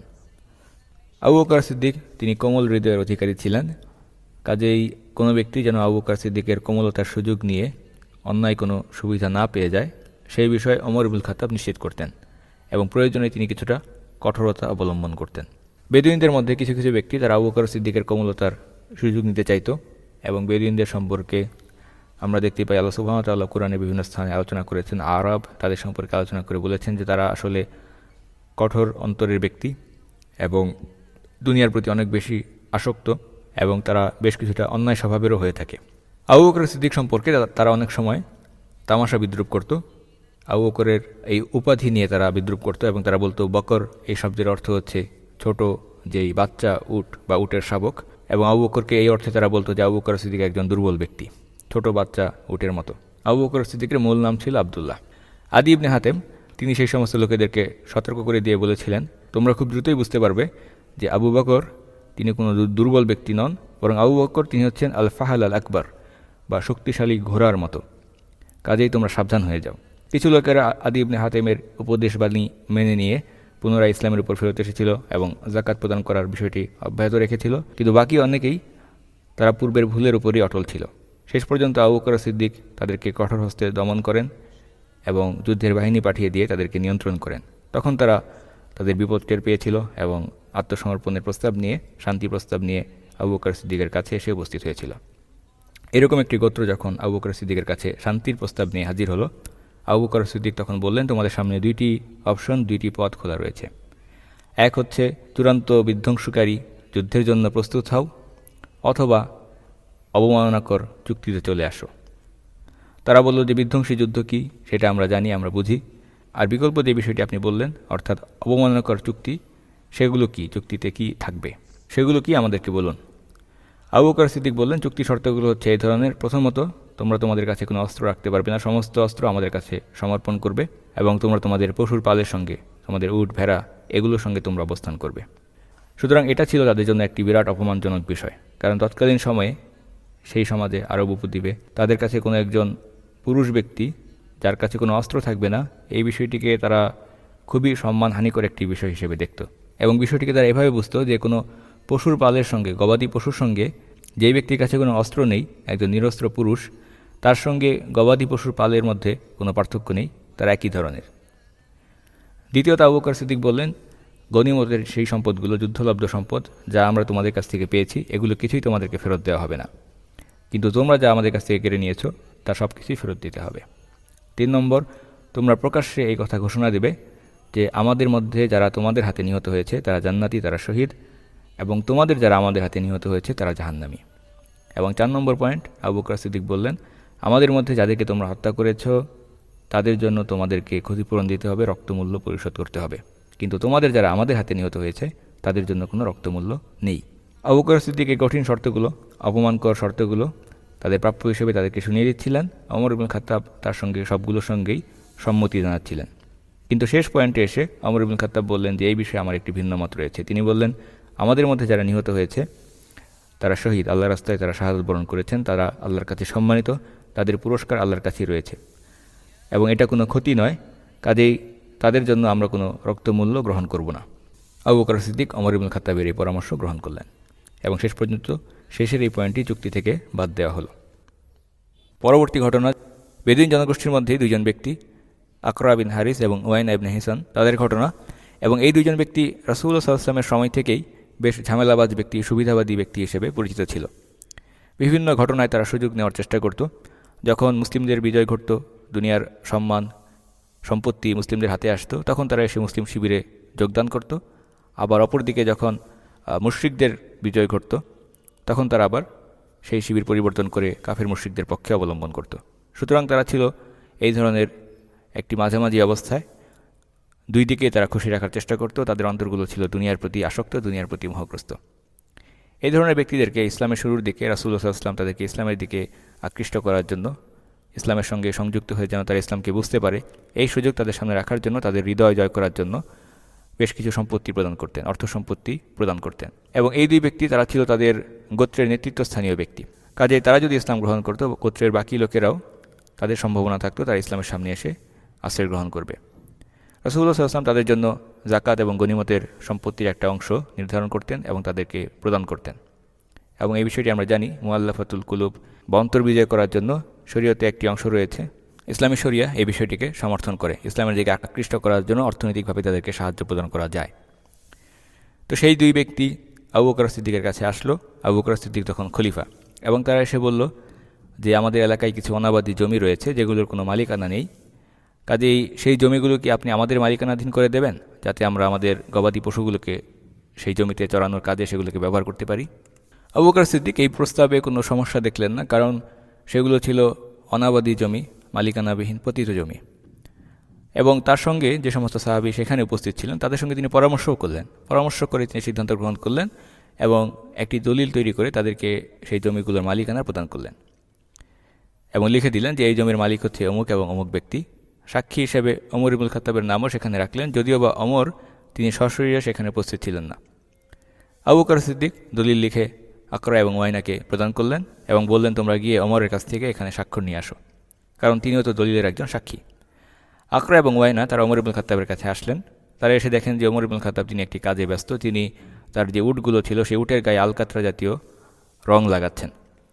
Speaker 2: আবু বকর সিদ্দিক তিনি কোমল হৃদয়ের অধিকারী ছিলেন। কাজেই কোনো ব্যক্তি যেন আবু বকর সিদ্দিকের কোমলতার সুযোগ নিয়ে অন্যায় কোনো সুবিধা না পেয়ে যায়, সেই বিষয়ে ওমর ইবনুল খাত্তাব নিশ্চিত করতেন এবং প্রয়োজনে তিনি কিছুটা কঠোরতা অবলম্বন করতেন। বেদুইনদের মধ্যে কিছু কিছু ব্যক্তি তারা আবু বকর সিদ্দিকের কোমলতার সুযোগ নিতে চাইত এবং বেদুইনদের সম্পর্কে আমরা দেখতে পাই আল্লাহ সুবহানাহু ওয়া তাআলা কোরআনে বিভিন্ন স্থানে আলোচনা করেছেন। আরব তাদের সম্পর্কে আলোচনা করে বলেছেন যে তারা আসলে কঠোর অন্তরের ব্যক্তি এবং দুনিয়ার প্রতি অনেক বেশি আসক্ত এবং তারা বেশ কিছুটা অন্যায় স্বভাবেরও হয়ে থাকে। আবু বকর সিদ্দিক সম্পর্কে তারা অনেক সময় তামাশা বিদ্রুপ করত। আবু বকরের এই উপাধি নিয়ে তারা বিদ্রুপ করত এবং তারা বলতো বকর এই শব্দের অর্থ হচ্ছে ছোট যেই বাচ্চা উট বা উটের শাবক, এবং আবু বকরকে এই অর্থে তারা বলতো যে আবু বকর সিদ্দিক একজন দুর্বল ব্যক্তি, ছোট বাচ্চা উটের মতো। আবু বকর সিদ্দিকের মূল নাম ছিল আবদুল্লাহ। আদি ইবনে হাতেম তিনি সেই সমস্ত লোকেদেরকে সতর্ক করে দিয়ে বলেছিলেন, তোমরা খুব দ্রুতই বুঝতে পারবে যে আবু বকর তিনি কোনো দুর্বল ব্যক্তি নন, বরং আবু বকর তিনি হচ্ছেন আল ফাহাল আল আকবর বা শক্তিশালী ঘোড়ার মতো। কাজেই তোমরা সাবধান হয়ে যাও। কিছু লোকেরা আদি ইবনে হাতেমের উপদেশ বাণী মেনে নিয়ে পুনরায় ইসলামের উপর ফেরত এসেছিল এবং যাকাত প্রদান করার বিষয়টি অব্যাহত রেখেছিল, কিন্তু বাকি অনেকেই তারা পূর্বের ভুলের উপরই অটল ছিল। শেষ পর্যন্ত আবু বকর সিদ্দিক তাদেরকে কঠোর হস্তে দমন করেন এবং যুদ্ধের বাহিনী পাঠিয়ে দিয়ে তাদেরকে নিয়ন্ত্রণ করেন। তখন তারা তাদের বিপদ টের পেয়েছিল এবং আত্মসমর্পণের প্রস্তাব নিয়ে, শান্তি প্রস্তাব নিয়ে আবু বকর সিদ্দিকের কাছে এসে উপস্থিত হয়েছিল। এরকম একটি গোত্র যখন আবু বকর সিদ্দিকের কাছে শান্তির প্রস্তাব নিয়ে হাজির হলো, আবু বকর সিদ্দিক তখন বললেন, তোমাদের সামনে দুইটি অপশন, দুইটি পথ খোলা রয়েছে। এক হচ্ছে চূড়ান্ত বিধ্বংসকারী যুদ্ধের জন্য প্রস্তুত হও, অথবা অবমাননাকর চুক্তিতে চলে আসো। তারা বলল যে বিধ্বংসী যুদ্ধ কি সেটা আমরা জানি, আমরা বুঝি, আর বিকল্প যে বিষয়টি আপনি বললেন অর্থাৎ অবমাননাকর চুক্তি, সেগুলো কি, চুক্তিতে কি থাকবে, সেগুলো কি আমাদেরকে বলুন। আবু বকর সিদ্দিক বললেন, চুক্তি শর্তগুলো হচ্ছে এই ধরনের। প্রথমত, তোমরা তোমাদের কাছে কোনো অস্ত্র রাখতে পারবে না, সমস্ত অস্ত্র আমাদের কাছে সমর্পণ করবে, এবং তোমরা তোমাদের পশুর পালের সঙ্গে, তোমাদের উট ভেড়া এগুলোর সঙ্গে তোমরা অবস্থান করবে। সুতরাং এটা ছিল তাদের জন্য একটি বিরাট অপমানজনক বিষয়, কারণ তৎকালীন সময়ে সেই সমাজে, আরব উপদ্বীপে, তাদের কাছে কোনো একজন পুরুষ ব্যক্তি যার কাছে কোনো অস্ত্র থাকবে না, এই বিষয়টিকে তারা খুবই সম্মানহানিকর একটি বিষয় হিসেবে দেখত, এবং বিষয়টিকে তারা এভাবে বুঝতো যে কোনো পশুর পালের সঙ্গে, গবাদি পশুর সঙ্গে, যেই ব্যক্তির কাছে কোনো অস্ত্র নেই, একজন নিরস্ত্র পুরুষ, তার সঙ্গে গবাদি পশুর পালের মধ্যে কোনো পার্থক্য নেই, তারা একই ধরনের। দ্বিতীয়ত, আবু বকর সিদ্দিক বললেন, গনিমতের সেই সম্পদগুলো, যুদ্ধলব্ধ সম্পদ যা আমরা তোমাদের কাছ থেকে পেয়েছি, এগুলো কিছুই তোমাদেরকে ফেরত দেওয়া হবে না, কিন্তু তোমরা যা আমাদের কাছ থেকে কেড়ে নিয়েছো তা সব কিছুই ফেরত দিতে হবে। তিন নম্বর, তোমরা প্রকাশ্যে এই কথা ঘোষণা দেবে যে আমাদের মধ্যে যারা তোমাদের হাতে নিহত হয়েছে তারা জান্নাতি, তারা শহীদ, এবং তোমাদের যারা আমাদের হাতে নিহত হয়েছে তারা জাহান্নামী। এবং চার নম্বর পয়েন্ট, আবু বকর সিদ্দিক বললেন, আমাদের মধ্যে যাদেরকে তোমরা হত্যা করেছ তাদের জন্য তোমাদেরকে ক্ষতিপূরণ দিতে হবে, রক্তমূল্য পরিশোধ করতে হবে, কিন্তু তোমাদের যারা আমাদের হাতে নিহত হয়েছে তাদের জন্য কোনো রক্তমূল্য নেই। আবু বকর সিদ্দিক এই কঠিন শর্তগুলো, অপমানকর শর্তগুলো তাদের প্রাপ্য হিসেবে তাদেরকে শুনিয়ে দিচ্ছিলেন। ওমর ইবনুল খাত্তাব তার সঙ্গে সবগুলোর সঙ্গেই সম্মতি জানাচ্ছিলেন। কিন্তু শেষ পয়েন্টে এসে ওমর ইবনুল খাত্তাব বললেন যে এই বিষয়ে আমার একটি ভিন্ন মত রয়েছে। তিনি বললেন, আমাদের মধ্যে যারা নিহত হয়েছে তারা শহীদ, আল্লাহর রাস্তায় তারা শাহাদাত বরণ করেছেন, তারা আল্লাহর কাছে সম্মানিত, তাদের পুরস্কার আল্লাহর কাছেই রয়েছে, এবং এটা কোনো ক্ষতি নয়, কাজেই তাদের জন্য আমরা কোনো রক্তমূল্য গ্রহণ করব না। আবু বকর সিদ্দিক ওমর ইবনুল খাত্তাবের এই পরামর্শ গ্রহণ করলেন, এবং শেষ পর্যন্ত শেষের এই পয়েন্টটি চুক্তি থেকে বাদ দেওয়া হলো। পরবর্তী ঘটনা, বেদুইন জনগোষ্ঠীর মধ্যে দুইজন ব্যক্তি, আকরা বিন হারিস এবং ওয়াইনা ইবনে হিসান, তাদের ঘটনা। এবং এই দুইজন ব্যক্তি রাসূলুল্লাহ সাল্লাল্লাহু আলাইহি ওয়াসাল্লামের সময় থেকেই বেশ ঝামেলাবাজ ব্যক্তি, সুবিধাবাদী ব্যক্তি হিসেবে পরিচিত ছিল। বিভিন্ন ঘটনায় তারা সুযোগ নেওয়ার চেষ্টা করত। যখন মুসলিমদের বিজয় ঘটত, দুনিয়ার সম্মান সম্পত্তি মুসলিমদের হাতে আসতো, তখন তারা এসে মুসলিম শিবিরে যোগদান করত। আবার অপরদিকে যখন মুশরিকদের বিজয় ঘটত, তখন তারা আবার সেই শিবির পরিবর্তন করে কাফের মুশরিকদের পক্ষে অবলম্বন করত। সুতরাং তারা ছিল এই ধরনের একটি মাঝামাঝি অবস্থায়, দুই দিকে তারা খুশি রাখার চেষ্টা করত। তাদের অন্তরগুলো ছিল দুনিয়ার প্রতি আসক্ত, দুনিয়ার প্রতি মোহগ্রস্ত। এই ধরনের ব্যক্তিদেরকে ইসলামের শুরুর দিকে রাসূলুল্লাহ সাল্লাল্লাহু আলাইহি ওয়াসাল্লাম তাদেরকে ইসলামের দিকে আকৃষ্ট করার জন্য, ইসলামের সঙ্গে সংযুক্ত হয়ে যেন তারা ইসলামকে বুঝতে পারে, এই সুযোগ তাদের সামনে রাখার জন্য, তাদের হৃদয় জয় করার জন্য বেশ কিছু সম্পত্তি প্রদান করতেন, অর্থ সম্পত্তি প্রদান করতেন। এবং এই দুই ব্যক্তি তারা ছিল তাদের গোত্রের নেতৃত্বস্থানীয় ব্যক্তি। কাজে তারা যদি ইসলাম গ্রহণ করত, গোত্রের বাকি লোকেরাও, তাদের সম্ভাবনা থাকতো তারা ইসলামের সামনে এসে আশ্রয় গ্রহণ করবে। রাসূলুল্লাহ সাল্লাল্লাহু আলাইহি ওয়াসাল্লাম তাদের জন্য জাকাত এবং গনিমতের সম্পত্তির একটা অংশ নির্ধারণ করতেন এবং তাদেরকে প্রদান করতেন। এবং এই বিষয়টি আমরা জানি, মুআল্লাফাতুল কুলুব বা অন্তর বিজয় করার জন্য শরীয়তে একটি অংশ রয়েছে। ইসলামী শরিয়া এই বিষয়টিকে সমর্থন করে, ইসলামের দিকে আকৃষ্ট করার জন্য অর্থনৈতিকভাবে তাদেরকে সাহায্য প্রদান করা যায়। তো সেই দুই ব্যক্তি আবু বকর সিদ্দিকের কাছে আসলো। আবু বকর সিদ্দিক তখন খলিফা, এবং তারা এসে বলল যে আমাদের এলাকায় কিছু অনাবাদী জমি রয়েছে যেগুলোর কোনো মালিকানা নেই, কাজেই সেই জমিগুলো কি আপনি আমাদের মালিকানাধীন করে দেবেন, যাতে আমরা আমাদের গবাদি পশুগুলোকে সেই জমিতে চড়ানোর কাজে সেগুলোকে ব্যবহার করতে পারি। আবু বকর সিদ্দিক এই প্রস্তাবে কোনো সমস্যা দেখলেন না, কারণ সেগুলো ছিল অনাবাদী জমি, মালিকানাবিহীন পতিত জমি। এবং তার সঙ্গে যে সমস্ত সাহাবী সেখানে উপস্থিত ছিলেন তাদের সঙ্গে তিনি পরামর্শও করলেন। পরামর্শ করে তিনি সিদ্ধান্ত গ্রহণ করলেন এবং একটি দলিল তৈরি করে তাদেরকে সেই জমিগুলোর মালিকানা প্রদান করলেন, এবং লিখে দিলেন যে এই জমির মালিক হচ্ছে অমুক এবং অমুক ব্যক্তি। সাক্ষী হিসেবে ওমর ইবনুল খাত্তাবের নামও সেখানে রাখলেন, যদিও বা ওমর তিনি সশরীরে সেখানে উপস্থিত ছিলেন না। আবু বকর সিদ্দিক দলিল লিখে আকরা এবং ওয়াইনাকে প্রদান করলেন এবং বললেন, তোমরা গিয়ে ওমরের কাছ থেকে এখানে স্বাক্ষর নিয়ে আসো, কারণ তিনিও তো দলিলের একজন সাক্ষী। আকরা এবং ওয়াইনা তারা ওমর ইবনুল খাত্তাবের কাছে আসলেন। তারা এসে দেখেন যে ওমর ইবনুল খাত্তাব তিনি একটি কাজে ব্যস্ত, তিনি তার যে উটগুলো ছিল সেই উটের গায়ে আলকাতরা জাতীয় রং লাগাচ্ছেন।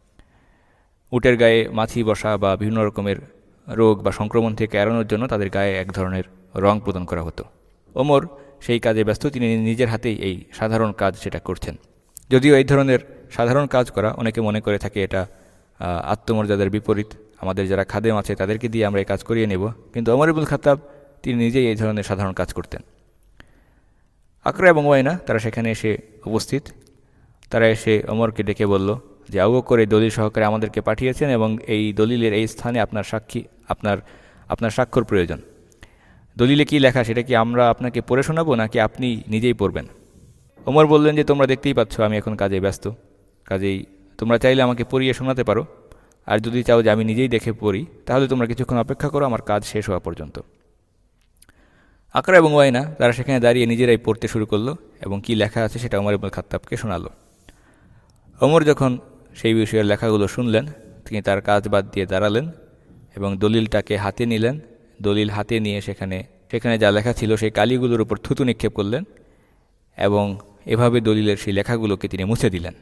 Speaker 2: উটের গায়ে মাছি বসা বা বিভিন্ন রকমের রোগ বা সংক্রমণ থেকে এড়ানোর জন্য তাদের গায়ে এক ধরনের রং প্রদান করা হতো। ওমর সেই কাজে ব্যস্ত, তিনি নিজের হাতেই এই সাধারণ কাজ সেটা করছেন। যদিও এই ধরনের সাধারণ কাজ করা অনেকে মনে করে থাকে এটা আত্মমর্যাদার বিপরীত, আমাদের যারা খাদেম আছে তাদেরকে দিয়ে আমরা এই কাজ করিয়ে নেব, কিন্তু ওমর ইবনুল খাত্তাব তিনি নিজেই এই ধরনের সাধারণ কাজ করতেন। আকরা এবং ওয়াইনা তারা সেখানে এসে উপস্থিত। তারা এসে ওমরকে ডেকে বলল যে আবু বকর এই দলিল সহকারে আমাদেরকে পাঠিয়েছেন এবং এই দলিলের এই স্থানে আপনার সাক্ষী আপনার আপনার স্বাক্ষর প্রয়োজন। দলিলে কি লেখা সেটা কি আমরা আপনাকে পড়ে শোনাবো নাকি আপনি নিজেই পড়বেন? ওমর বললেন যে তোমরা দেখতেই পাচ্ছ আমি এখন কাজে ব্যস্ত, কাজেই তোমরা চাইলে আমাকে পড়িয়ে শোনাতে পারো, আর যদি চাও যে আমি নিজেই দেখে পড়ি তাহলে তোমরা কিছুক্ষণ অপেক্ষা করো আমার কাজ শেষ হওয়া পর্যন্ত। আকরা এবং ওয়াইনা তারা সেখানে দাঁড়িয়ে নিজেরাই পড়তে শুরু করলো এবং কি লেখা আছে সেটা ওমর ইবনুল খাত্তাবকে শোনালো। ওমর যখন সেই বিষয়ের লেখাগুলো শুনলেন তিনি তার কাজ বাদ দিয়ে দাঁড়ালেন এবং দলিলটাকে হাতে নিলেন। দলিল হাতে নিয়ে সেখানে সেখানে যা লেখা ছিল সেই কালিগুলোর উপর থুতু নিক্ষেপ করলেন এবং এভাবে দলিলের সেই লেখাগুলোকে তিনি মুছে দিলেন।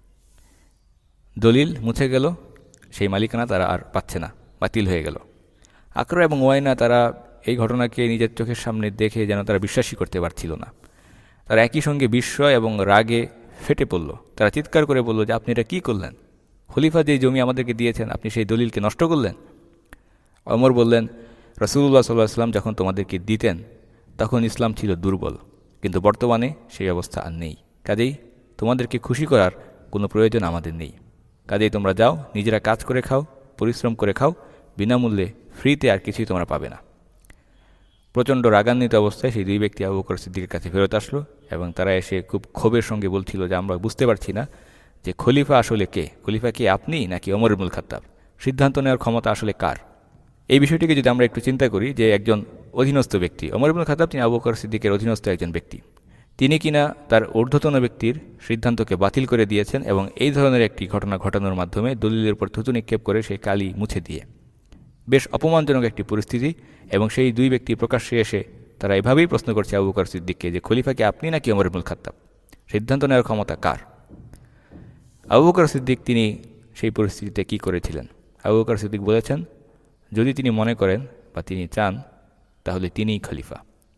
Speaker 2: দলিল মুছে গেল, সেই মালিকানা তারা আর পাচ্ছে না, বাতিল হয়ে গেল। আকরা এবং ওয়াইনা তারা এই ঘটনাকে নিজের চোখের সামনে দেখে যেন তারা বিশ্বাসই করতে পারছিল না। তারা একই সঙ্গে বিস্ময় এবং রাগে ফেটে পড়ল। তারা চিৎকার করে বলল যে আপনি এটা কী করলেন? খলিফা যেই জমি আমাদেরকে দিয়েছেন আপনি সেই দলিলকে নষ্ট করলেন। ওমর বললেন রাসূলুল্লাহ সাল্লাল্লাহু আলাইহি ওয়াসাল্লাম যখন তোমাদেরকে দিতেন তখন ইসলাম ছিল দুর্বল, কিন্তু বর্তমানে সেই অবস্থা আর নেই। কাজেই তোমাদেরকে খুশি করার কোনো প্রয়োজন আমাদের নেই। কাজেই তোমরা যাও, নিজেরা কাজ করে খাও, পরিশ্রম করে খাও, বিনামূল্যে ফ্রিতে আর কিছুই তোমরা পাবে না। প্রচণ্ড রাগান্বিত অবস্থায় সেই দুই ব্যক্তি আবু বকর সিদ্দিকের কাছে ফেরত আসলো এবং তারা এসে খুব ক্ষোভের সঙ্গে বলছিল যে আমরা বুঝতে পারছি না যে খলিফা আসলে কে, খলিফা কি আপনি নাকি ওমর ইবনুল খাত্তাব, সিদ্ধান্ত নেওয়ার ক্ষমতা আসলে কার? এই বিষয়টিকে যদি আমরা একটু চিন্তা করি যে একজন অধীনস্থ ব্যক্তি, ওমর ইবনুল খাত্তাব তিনি আবু বকর সিদ্দিকের অধীনস্থ একজন ব্যক্তি, তিনি কিনা তার ঊর্ধ্বতন ব্যক্তির সিদ্ধান্তকে বাতিল করে দিয়েছেন এবং এই ধরনের একটি ঘটনা ঘটানোর মাধ্যমে দলিলের উপর থুতু নিক্ষেপ করে সেই কালি মুছে দিয়ে। বেশ অপমানজনক একটি পরিস্থিতি এবং সেই দুই ব্যক্তি প্রকাশ্যে এসে তারা এভাবেই প্রশ্ন করছে আবু বকর সিদ্দিককে যে খলিফা কি আপনি নাকি ওমর ইবনুল খাত্তাব, সিদ্ধান্ত নেওয়ার ক্ষমতা কার? আবু বকর সিদ্দিক তিনি সেই পরিস্থিতিতে কি করেছিলেন? আবু বকর সিদ্দিক বলেছেন যদি তিনি মনে করেন বা তিনি চান তাহলে তিনিই খলিফা।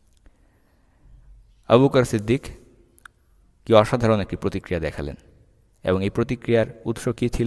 Speaker 2: আবু বকর সিদ্দিক কি অসাধারণ একটি প্রতিক্রিয়া দেখালেন এবং এই প্রতিক্রিয়ার উৎস কী ছিল?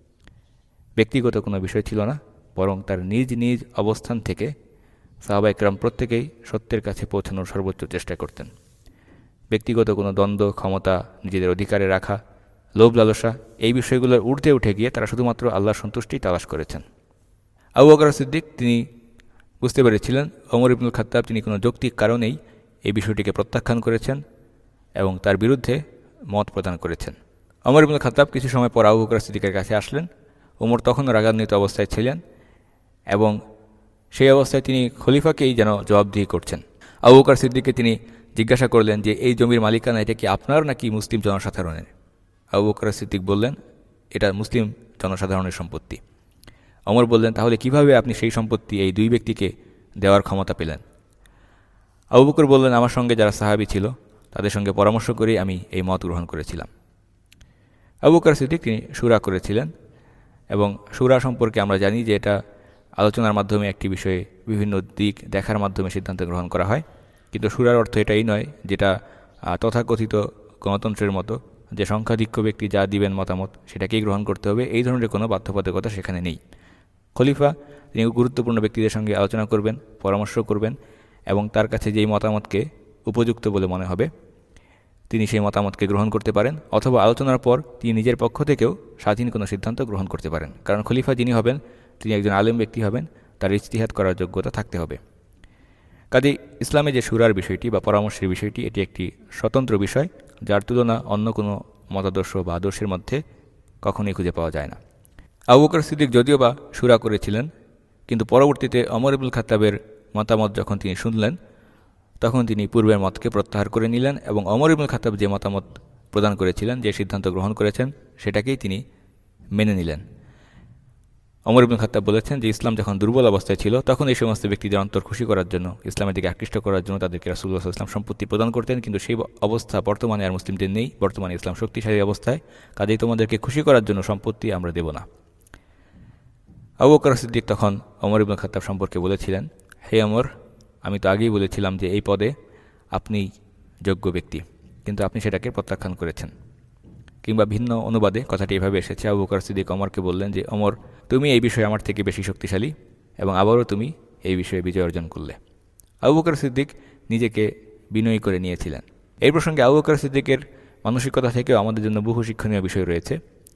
Speaker 2: ব্যক্তিগত কোনো বিষয় ছিল না, বরং তার নিজ নিজ অবস্থান থেকে সাহাবা একরাম প্রত্যেকেই সত্যের কাছে পৌঁছানোর সর্বোচ্চ চেষ্টা করতেন। ব্যক্তিগত কোনো দ্বন্দ্ব, ক্ষমতা, নিজেদের অধিকারে রাখা, লোভ লালসা এই বিষয়গুলোর ঊর্ধ্বে উঠে গিয়ে তারা শুধুমাত্র আল্লাহর সন্তুষ্টি তালাশ করেছেন। আবু বকর সিদ্দিক তিনি বুঝতে পেরেছিলেন ওমর ইবনুল খাত্তাব তিনি কোনো যৌক্তিক কারণেই এই বিষয়টিকে প্রত্যাখ্যান করেছেন এবং তার বিরুদ্ধে মত প্রদান করেছেন। ওমর ইবনুল খাত্তাব কিছু সময় পর আবু বকর সিদ্দিকের কাছে আসলেন। ওমর তখনও রাগান্বিত অবস্থায় ছিলেন এবং সেই অবস্থায় তিনি খলিফাকেই যেন জবাবদিহি করছেন। আবু বকর সিদ্দিককে তিনি জিজ্ঞাসা করলেন যে এই জমির মালিকানা এটা কি আপনার নাকি মুসলিম জনসাধারণের? আবু বকর সিদ্দিক বললেন এটা মুসলিম জনসাধারণের সম্পত্তি। ওমর বললেন তাহলে কিভাবে আপনি সেই সম্পত্তি এই দুই ব্যক্তিকে দেওয়ার ক্ষমতা পেলেন? আবু বকর বললেন আমার সঙ্গে যারা সাহাবী ছিল তাদের সঙ্গে পরামর্শ করেই আমি এই মত গ্রহণ করেছিলাম। আবু বকর সিদ্দিক তিনি শুরা করেছিলেন এবং শুরা সম্পর্কে আমরা জানি যে এটা আলোচনার মাধ্যমে একটি বিষয়ে বিভিন্ন দিক দেখার মাধ্যমে সিদ্ধান্ত গ্রহণ করা হয়, কিন্তু শুরার অর্থ এটাই নয় যেটা তথাকথিত গণতন্ত্রের মতো যে সংখ্যাধিক্য ব্যক্তি যা দিবেন মতামত সেটাকেই গ্রহণ করতে হবে, এই ধরনের কোনো বাধ্যবাধকতা সেখানে নেই। খলিফা তিনি গুরুত্বপূর্ণ ব্যক্তিদের সঙ্গে আলোচনা করবেন, পরামর্শ করবেন এবং তার কাছে যেই মতামতকে উপযুক্ত বলে মনে হবে তিনি সেই মতামতকে গ্রহণ করতে পারেন, অথবা আলোচনার পর তিনি নিজের পক্ষ থেকেও স্বাধীন কোনো সিদ্ধান্ত গ্রহণ করতে পারেন। কারণ খলিফা যিনি হবেন তিনি একজন আলেম ব্যক্তি হবেন, তার ইজতিহাদ করার যোগ্যতা থাকতে হবে। কাজেই ইসলামে যে শুরার বিষয়টি বা পরামর্শের বিষয়টি এটি একটি স্বতন্ত্র বিষয়, যার তুলনা অন্য কোনো মতাদর্শ বা আদর্শের মধ্যে কখনোই খুঁজে পাওয়া যায় না। আবু বকর সিদ্দিক যদিও বা শুরা করেছিলেন, কিন্তু পরবর্তীতে ওমর ইবনুল খাত্তাবের মতামত যখন তিনি শুনলেন তখন তিনি পূর্বের মতকে প্রত্যাহার করে নিলেন এবং ওমর ইবনুল খাত্তাব যে মতামত প্রদান করেছিলেন, যে সিদ্ধান্ত গ্রহণ করেছেন সেটাকেই তিনি মেনে নিলেন। ওমর ইবনুল খাত্তাব বলেছেন যে ইসলাম যখন দুর্বল অবস্থায় ছিল তখন এই সমস্ত ব্যক্তিদের অন্তর খুশি করার জন্য, ইসলামের দিকে আকৃষ্ট করার জন্য তাদেরকে রাসূলুল্লাহ সাল্লাল্লাহু আলাইহি ওয়াসাল্লাম সম্পত্তি প্রদান করতেন, কিন্তু সেই অবস্থা বর্তমানে আর মুসলিমদের নেই। বর্তমানে ইসলাম শক্তিশালী অবস্থায়, কাজেই তোমাদেরকে খুশি করার জন্য সম্পত্তি আমরা দেব না। আবু বকর সিদ্দিক তখন ওমর ইবনুল খাত্তাব সম্পর্কে বলেছিলেন, হে ওমর, আমি তো আগেই বলেছিলাম যে এই পদে আপনি যোগ্য ব্যক্তি, কিন্তু আপনি সেটাকে প্রত্যাখ্যান করেছেন। কিংবা ভিন্ন অনুবাদে কথাটি এভাবে এসেছে, আবু বকর সিদ্দিক ওমরকে বললেন যে, ওমর, তুমি এই বিষয়ে আমার থেকে বেশি শক্তিশালী এবং আবারও তুমি এই বিষয়ে বিজয় অর্জন করলে। আবু বকর সিদ্দিক নিজেকে বিনয়ী করে নিয়েছিলেন। এই প্রসঙ্গে আবু বকর সিদ্দিকের মানসিকতা থেকেও আমাদের জন্য বহু শিক্ষণীয় বিষয় রয়েছে।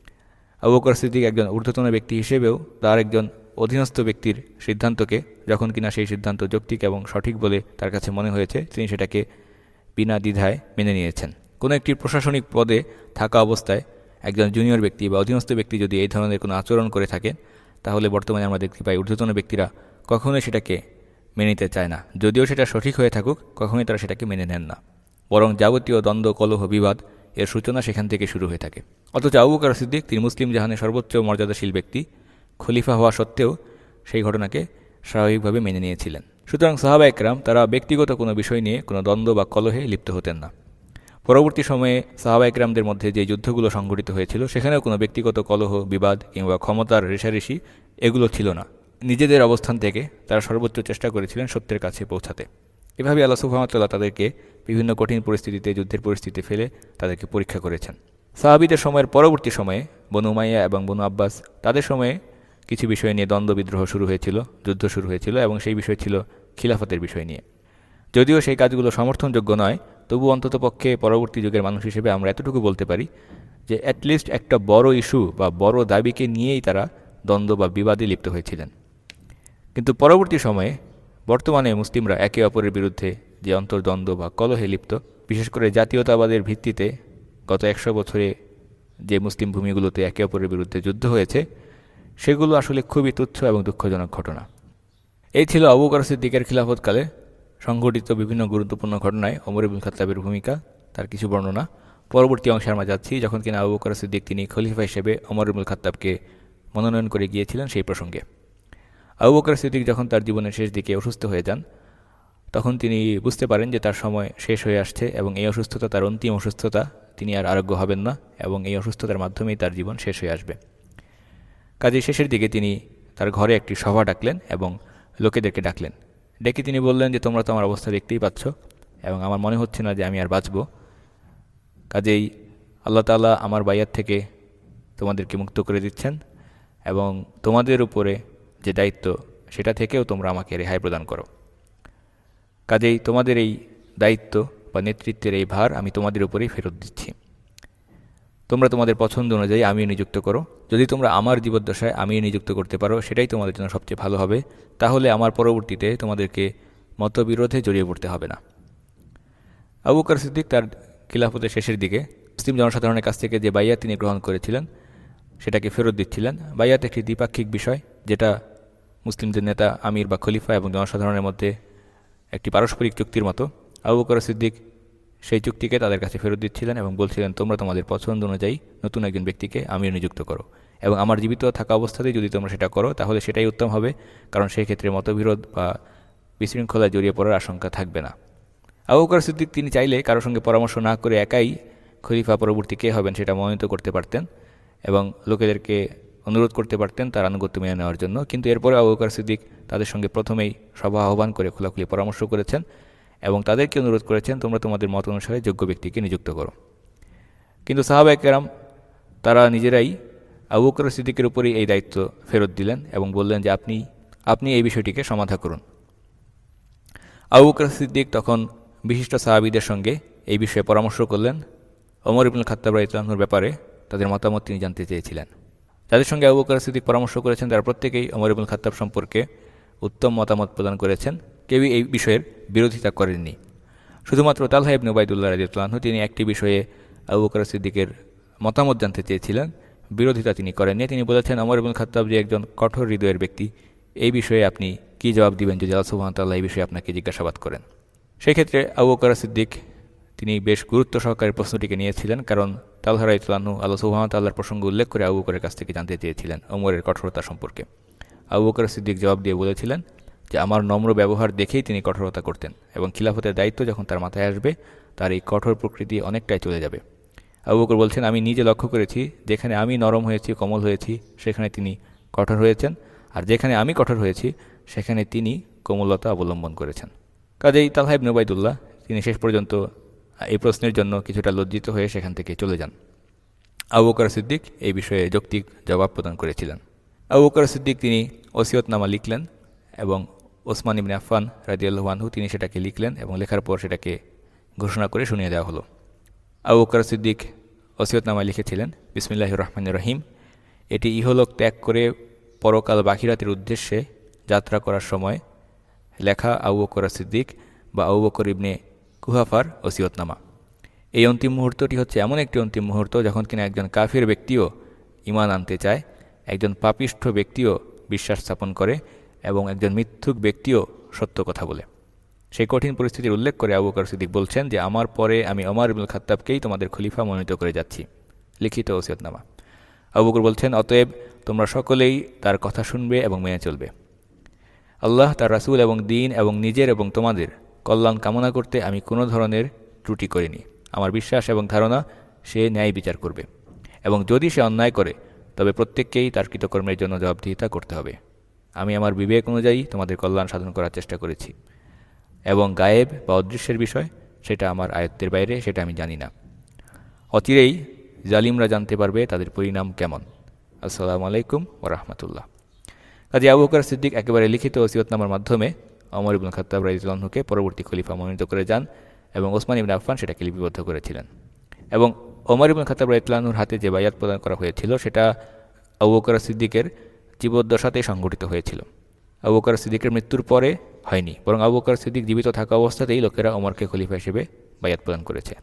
Speaker 2: আবু বকর সিদ্দিক একজন ঊর্ধ্বতন ব্যক্তি হিসেবেও তার একজন অধীনস্থ ব্যক্তির সিদ্ধান্তকে, যখন কিনা সেই সিদ্ধান্ত যৌক্তিক এবং সঠিক বলে তার কাছে মনে হয়েছে, তিনি সেটাকে বিনা দ্বিধায় মেনে নিয়েছেন। কোনো একটি প্রশাসনিক পদে থাকা অবস্থায় একজন জুনিয়র ব্যক্তি বা অধীনস্থ ব্যক্তি যদি এই ধরনের কোনো আচরণ করে থাকেন, তাহলে বর্তমানে আমরা দেখতে পাই ঊর্ধ্বতন ব্যক্তিরা কখনোই সেটাকে মেনে নিতে চায় না। যদিও সেটা সঠিক হয়ে থাকুক, কখনোই তারা সেটাকে মেনে নেন না, বরং যাবতীয় দ্বন্দ্ব, কলহ, বিবাদ এর সূচনা সেখান থেকে শুরু হয়ে থাকে। অথচ আবু বকর সিদ্দিক, তিনি মুসলিম জাহানের সর্বোচ্চ মর্যাদাশীল ব্যক্তি, খলিফা হওয়া সত্ত্বেও সেই ঘটনাকে স্বাভাবিকভাবে মেনে নিয়েছিলেন। সুতরাং সাহাবা একরাম তারা ব্যক্তিগত কোনো বিষয় নিয়ে কোনো দ্বন্দ্ব বা কলহে লিপ্ত হতেন না। পরবর্তী সময়ে সাহাবা একরামদের মধ্যে যে যুদ্ধগুলো সংঘটিত হয়েছিল, সেখানেও কোনো ব্যক্তিগত কলহ, বিবাদ কিংবা ক্ষমতার রেষারেষি এগুলো ছিল না। নিজেদের অবস্থান থেকে তারা সর্বোচ্চ চেষ্টা করেছিলেন সত্যের কাছে পৌঁছাতে। এভাবে আল্লাহ সুবহানাহু ওয়া তাআলা তাদেরকে বিভিন্ন কঠিন পরিস্থিতিতে, যুদ্ধের পরিস্থিতি ফেলে তাদেরকে পরীক্ষা করেছেন। সাহাবীদের সময়ের পরবর্তী সময়ে বনু উমাইয়া এবং বনু আব্বাস, তাদের সময়ে কিছু বিষয় নিয়ে দ্বন্দ্ব বিদ্রোহ শুরু হয়েছিল, যুদ্ধ শুরু হয়েছিল, এবং সেই বিষয় ছিল খিলাফতের বিষয় নিয়ে। যদিও সেই কাজগুলো সমর্থনযোগ্য নয়, তবু অন্ততপক্ষে পরবর্তী যুগের মানুষ হিসেবে আমরা এতটুকু বলতে পারি যে অ্যাটলিস্ট একটা বড় ইস্যু বা বড় দাবিকে নিয়েই তারা দ্বন্দ্ব বা বিবাদে লিপ্ত হয়েছিলেন। কিন্তু পরবর্তী সময়ে বর্তমানে মুসলিমরা একে অপরের বিরুদ্ধে যে অন্তর্দ্বন্দ্ব বা কলহে লিপ্ত, বিশেষ করে জাতীয়তাবাদের ভিত্তিতে গত একশো বছরে যে মুসলিম ভূমিগুলোতে একে অপরের বিরুদ্ধে যুদ্ধ হয়েছে, সেগুলো আসলে খুবই তুচ্ছ এবং দুঃখজনক ঘটনা। এই ছিল আবু বকর সিদ্দিকের খিলাফতকালে সংঘটিত বিভিন্ন গুরুত্বপূর্ণ ঘটনায় ওমর ইবনুল খাত্তাবের ভূমিকা, তার কিছু বর্ণনা। পরবর্তী অংশে আমরা যাচ্ছি যখন কিনা আবু বকর সিদ্দিক তিনি খলিফা হিসেবে ওমর ইবনুল খাত্তাবকে মনোনয়ন করে গিয়েছিলেন সেই প্রসঙ্গে। আবু বকর সিদ্দিক যখন তার জীবনের শেষ দিকে অসুস্থ হয়ে যান, তখন তিনি বুঝতে পারেন যে তার সময় শেষ হয়ে আসছে এবং এই অসুস্থতা তার অন্তিম অসুস্থতা, তিনি আর আরোগ্য হবেন না এবং এই অসুস্থতার মাধ্যমেই তার জীবন শেষ হয়ে আসবে। কাজেই শেষের দিকে তিনি তার ঘরে একটি সভা ডাকলেন এবং লোকেদেরকে ডাকলেন। ডেকে তিনি বললেন যে, তোমরা তো আমার অবস্থা দেখতেই পাচ্ছ এবং আমার মনে হচ্ছে না যে আমি আর বাঁচব। কাজেই আল্লাহ তাআলা আমার বাইয়াত থেকে তোমাদেরকে মুক্ত করে দিচ্ছেন এবং তোমাদের উপরে যে দায়িত্ব, সেটা থেকেও তোমরা আমাকে রেহাই প্রদান করো। কাজেই তোমাদের এই দায়িত্ব বা নেতৃত্বের এই ভার আমি তোমাদের উপরেই ফেরত দিচ্ছি। তোমরা তোমাদের পছন্দ অনুযায়ী আমিও নিযুক্ত করো। যদি তোমরা আমার জীবদ্দশায় আমিও নিযুক্ত করতে পারো, সেটাই তোমাদের জন্য সবচেয়ে ভালো হবে। তাহলে আমার পরবর্তীতে তোমাদেরকে মতবিরোধে জড়িয়ে পড়তে হবে না। আবু বকর সিদ্দিক তার খিলাফতের শেষের দিকে মুসলিম জনসাধারণের কাছ থেকে যে বাইয়াত তিনি গ্রহণ করেছিলেন, সেটাকে ফেরত দিচ্ছিলেন। বাইয়াত একটি দ্বিপাক্ষিক বিষয়, যেটা মুসলিমদের নেতা, আমির বা খলিফা এবং জনসাধারণের মধ্যে একটি পারস্পরিক চুক্তির মতো। আবু বকর সিদ্দিক সেই চুক্তিকে তাদের কাছে ফেরত দিচ্ছিলেন এবং বলছিলেন, তোমরা তোমাদের পছন্দ অনুযায়ী নতুন একজন ব্যক্তিকে আমিও নিযুক্ত করো এবং আমার জীবিত থাকা অবস্থাতেই যদি তোমরা সেটা করো, তাহলে সেটাই উত্তম হবে, কারণ সেই ক্ষেত্রে মতবিরোধ বা বিশৃঙ্খলায় জড়িয়ে পড়ার আশঙ্কা থাকবে না। আবু বকর সিদ্দিক তিনি চাইলে কারো সঙ্গে পরামর্শ না করে একাই খলিফা পরবর্তী কে হবেন সেটা মনোনীত করতে পারতেন এবং লোকেদেরকে অনুরোধ করতে পারতেন তার আনুগত্য মেনে নেওয়ার জন্য। কিন্তু এরপরে আবু বকর সিদ্দিক তাদের সঙ্গে প্রথমেই সভা আহ্বান করে খোলাখুলি পরামর্শ করেছেন এবং তাদেরকে অনুরোধ করেছেন, তোমরা তোমাদের মত অনুসারে যোগ্য ব্যক্তিকে নিযুক্ত করো। কিন্তু সাহাবায়ে কেরাম তারা নিজেরাই আবু বকর সিদ্দিকের উপরেই এই দায়িত্ব ফেরত দিলেন এবং বললেন যে আপনি আপনি এই বিষয়টিকে সমাধা করুন। আবু বকর সিদ্দিক তখন বিশিষ্ট সাহাবীদের সঙ্গে এই বিষয়ে পরামর্শ করলেন। ওমর ইবনুল খাত্তাব রাদিয়াল্লাহু আনহুর ব্যাপারে তাদের মতামত তিনি জানতে চেয়েছিলেন। যাদের সঙ্গে আবু বকর সিদ্দিক পরামর্শ করেছেন, তারা প্রত্যেকেই ওমর ইবনুল খাত্তাব সম্পর্কে উত্তম মতামত প্রদান করেছেন, কেউই এই বিষয়ের বিরোধিতা করেননি। শুধুমাত্র তালহা ইবনে উবাইদুল্লাহ রাদিয়াল্লাহু আনহু তিনি একটি বিষয়ে আবু বকর সিদ্দিকের মতামত জানতে চেয়েছিলেন, বিরোধিতা তিনি করেননি। তিনি বলেছেন, ওমর ইবনুল খাত্তাব যে একজন কঠোর হৃদয়ের ব্যক্তি, এই বিষয়ে আপনি কি জবাব দিবেন যদি আল্লাহ সুবহানাহু ওয়া তাআলা এই বিষয়ে আপনাকে জিজ্ঞাসাবাদ করেন। সেই ক্ষেত্রে আবু বকর সিদ্দিক তিনি বেশ গুরুত্ব সহকারে প্রশ্নটিকে নিয়েছিলেন, কারণ তালহা রাদিয়াল্লাহু আনহু আল্লাহ সুবহানাহু ওয়া তাআলার প্রসঙ্গ উল্লেখ করে আবু বকরের কাছ থেকে জানতে চেয়েছিলেন ওমরের কঠোরতা সম্পর্কে। আবু বকর সিদ্দিক জবাব দিয়ে বলেছিলেন যে আমার নম্র ব্যবহার দেখেই তিনি কঠোরতা করতেন এবং খিলাফতের দায়িত্ব যখন তার মাথায় আসবে, তার এই কঠোর প্রকৃতি অনেকটাই চলে যাবে। আবু বকর বলছেন, আমি নিজে লক্ষ্য করেছি যেখানে আমি নরম হয়েছি, কোমল হয়েছি, সেখানে তিনি কঠোর হয়েছেন, আর যেখানে আমি কঠোর হয়েছি সেখানে তিনি কোমলতা অবলম্বন করেছেন। কাজেই তালহা ইবনে উবাইদুল্লাহ তিনি শেষ পর্যন্ত এই প্রশ্নের জন্য কিছুটা লজ্জিত হয়ে সেখান থেকে চলে যান। আবু বকর সিদ্দিক এই বিষয়ে যৌক্তিক জবাব প্রদান করেছিলেন। আবু বকর সিদ্দিক তিনি ওসিয়তনামা লিখলেন এবং ওসমান ইবনে আফফান রাদিয়াল্লাহু আনহু তিনি সেটাকে লিখলেন এবং লেখার পর সেটাকে ঘোষণা করে শুনিয়ে দেওয়া হলো। আবু বকর সিদ্দিক ওসিয়তনামায় লিখেছিলেন, বিসমিল্লাহির রহমানির রহিম, এটি ইহলোক ত্যাগ করে পরকাল বাখিরাতের উদ্দেশ্যে যাত্রা করার সময় লেখা আবু বকর সিদ্দিক বা আবু বকর ইবনে কুহাফার ওসিয়তনামা। এই অন্তিম মুহূর্তটি হচ্ছে এমন একটি অন্তিম মুহূর্ত যখন কিনা একজন কাফির ব্যক্তিও ঈমান আনতে চায়, একজন পাপিষ্ঠ ব্যক্তিও বিশ্বাস স্থাপন করে এবং একজন মিথ্যুক ব্যক্তিও সত্য কথা বলে। সেই কঠিন পরিস্থিতির উল্লেখ করে আবু বকর সিদ্দিক বলছেন যে আমার পরে আমি ওমর ইবনুল খাত্তাবকেই তোমাদের খলিফা মনোনীত করে যাচ্ছি। লিখিত ওসিয়তনামা। আবু বকর বলছেন, অতএব তোমরা সকলেই তার কথা শুনবে এবং মেনে চলবে। আল্লাহ, তার রাসূল এবং দিন এবং নিজের এবং তোমাদের কল্যাণ কামনা করতে আমি কোনো ধরনের ত্রুটি করিনি। আমার বিশ্বাস এবং ধারণা সে ন্যায় বিচার করবে এবং যদি সে অন্যায় করে তবে প্রত্যেককেই তার কৃতকর্মের জন্য জবাবদিহিতা করতে হবে। আমি আমার বিবেক অনুযায়ী তোমাদের কল্যাণ সাধন করার চেষ্টা করেছি এবং গায়েব বা অদৃশ্যের বিষয় সেটা আমার আয়ত্তের বাইরে, সেটা আমি জানি না। অচিরেই জালিমরা জানতে পারবে তাদের পরিণাম কেমন। আসসালামু আলাইকুম ওয়া রাহমাতুল্লাহ। কাজী আবু বকর সিদ্দিক একেবারে লিখিত ওসিয়তনামার মাধ্যমে ওমর ইবনুল খাত্তাব রাদিয়াল্লাহু আনহুকে পরবর্তী খলিফা মনোনীত করে যান এবং ওসমান ইবনে আফফান সেটাকে লিপিবদ্ধ করেছিলেন। এবং ওমর ইবনুল খাত্তাব রাদিয়াল্লাহু আনহুর হাতে যে বায়াত প্রদান করা হয়েছিল সেটা আবু বকর সিদ্দিকের জীবদ্দশাতেই সংঘটিত হয়েছিল। আবু বকর সিদ্দিকের মৃত্যুর পরে হয়নি, বরং আবু বকর সিদ্দিক জীবিত থাকা অবস্থাতেই লোকেরা ওমরকে খলিফা হিসেবে বায়াত প্রদান করেছে।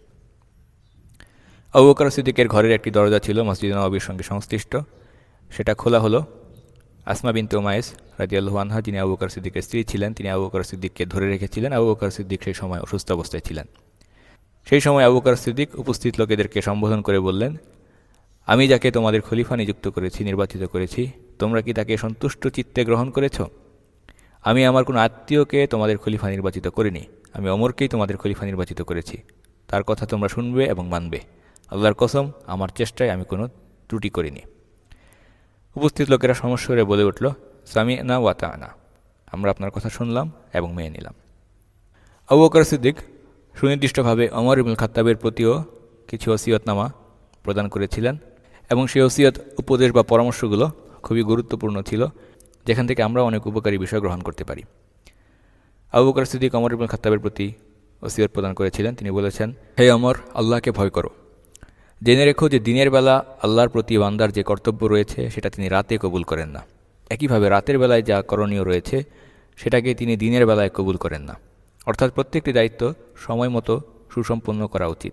Speaker 2: আবু বকর সিদ্দিকের ঘরের একটি দরজা ছিল মসজিদ নববীর সঙ্গে সংশ্লিষ্ট, সেটা খোলা হলো। আসমা বিনতে উমাইস রাদিয়াল্লাহু আনহা, যিনি আবু বকর সিদ্দিকের স্ত্রী ছিলেন, তিনি আবু বকর সিদ্দিককে ধরে রেখেছিলেন। আবু বকর সিদ্দিক সেই সময় অসুস্থ অবস্থায় ছিলেন। সেই সময় আবু বকর সিদ্দিক উপস্থিত লোকেদেরকে সম্বোধন করে বললেন, আমি যাকে তোমাদের খলিফা নিযুক্ত করেছি, নির্বাচিত করেছি, তোমরা কি তাকে সন্তুষ্ট চিত্তে গ্রহণ করেছ? আমি আমার কোনো আত্মীয়কে তোমাদের খলিফা নির্বাচিত করিনি, আমি ওমরকেই তোমাদের খলিফা নির্বাচিত করেছি। তার কথা তোমরা শুনবে এবং মানবে। আল্লাহর কসম, আমার চেষ্টায় আমি কোনো ত্রুটি করিনি। উপস্থিত লোকেরা সমস্বরে বলে উঠল, সামি'না ওয়া আতা'না, আমরা আপনার কথা শুনলাম এবং মেনে নিলাম। আবু বকর সিদ্দিক সুনির্দিষ্টভাবে ওমর ইবনুল খাত্তাবের প্রতিও কিছু ওসিয়তনামা প্রদান করেছিলেন এবং সেই ওসিয়ত উপদেশ বা পরামর্শগুলো খুবই গুরুত্বপূর্ণ ছিল, যেখান থেকে আমরা অনেক উপকারী বিষয় গ্রহণ করতে পারি। আবু বকর সিদ্দিক ওমর ইবনুল খাত্তাবের প্রতি ওসিয়ত প্রদান করেছিলেন। তিনি বলেছেন, হে ওমর, আল্লাহকে ভয় করো। জেনে রেখো যে দিনের বেলা আল্লাহর প্রতি বান্দার যে কর্তব্য রয়েছে সেটা তিনি রাতে কবুল করেন না। একইভাবে রাতের বেলায় যা করণীয় রয়েছে সেটাকে তিনি দিনের বেলায় কবুল করেন না। অর্থাৎ প্রত্যেকটি দায়িত্ব সময় মতো সুসম্পন্ন করা উচিত।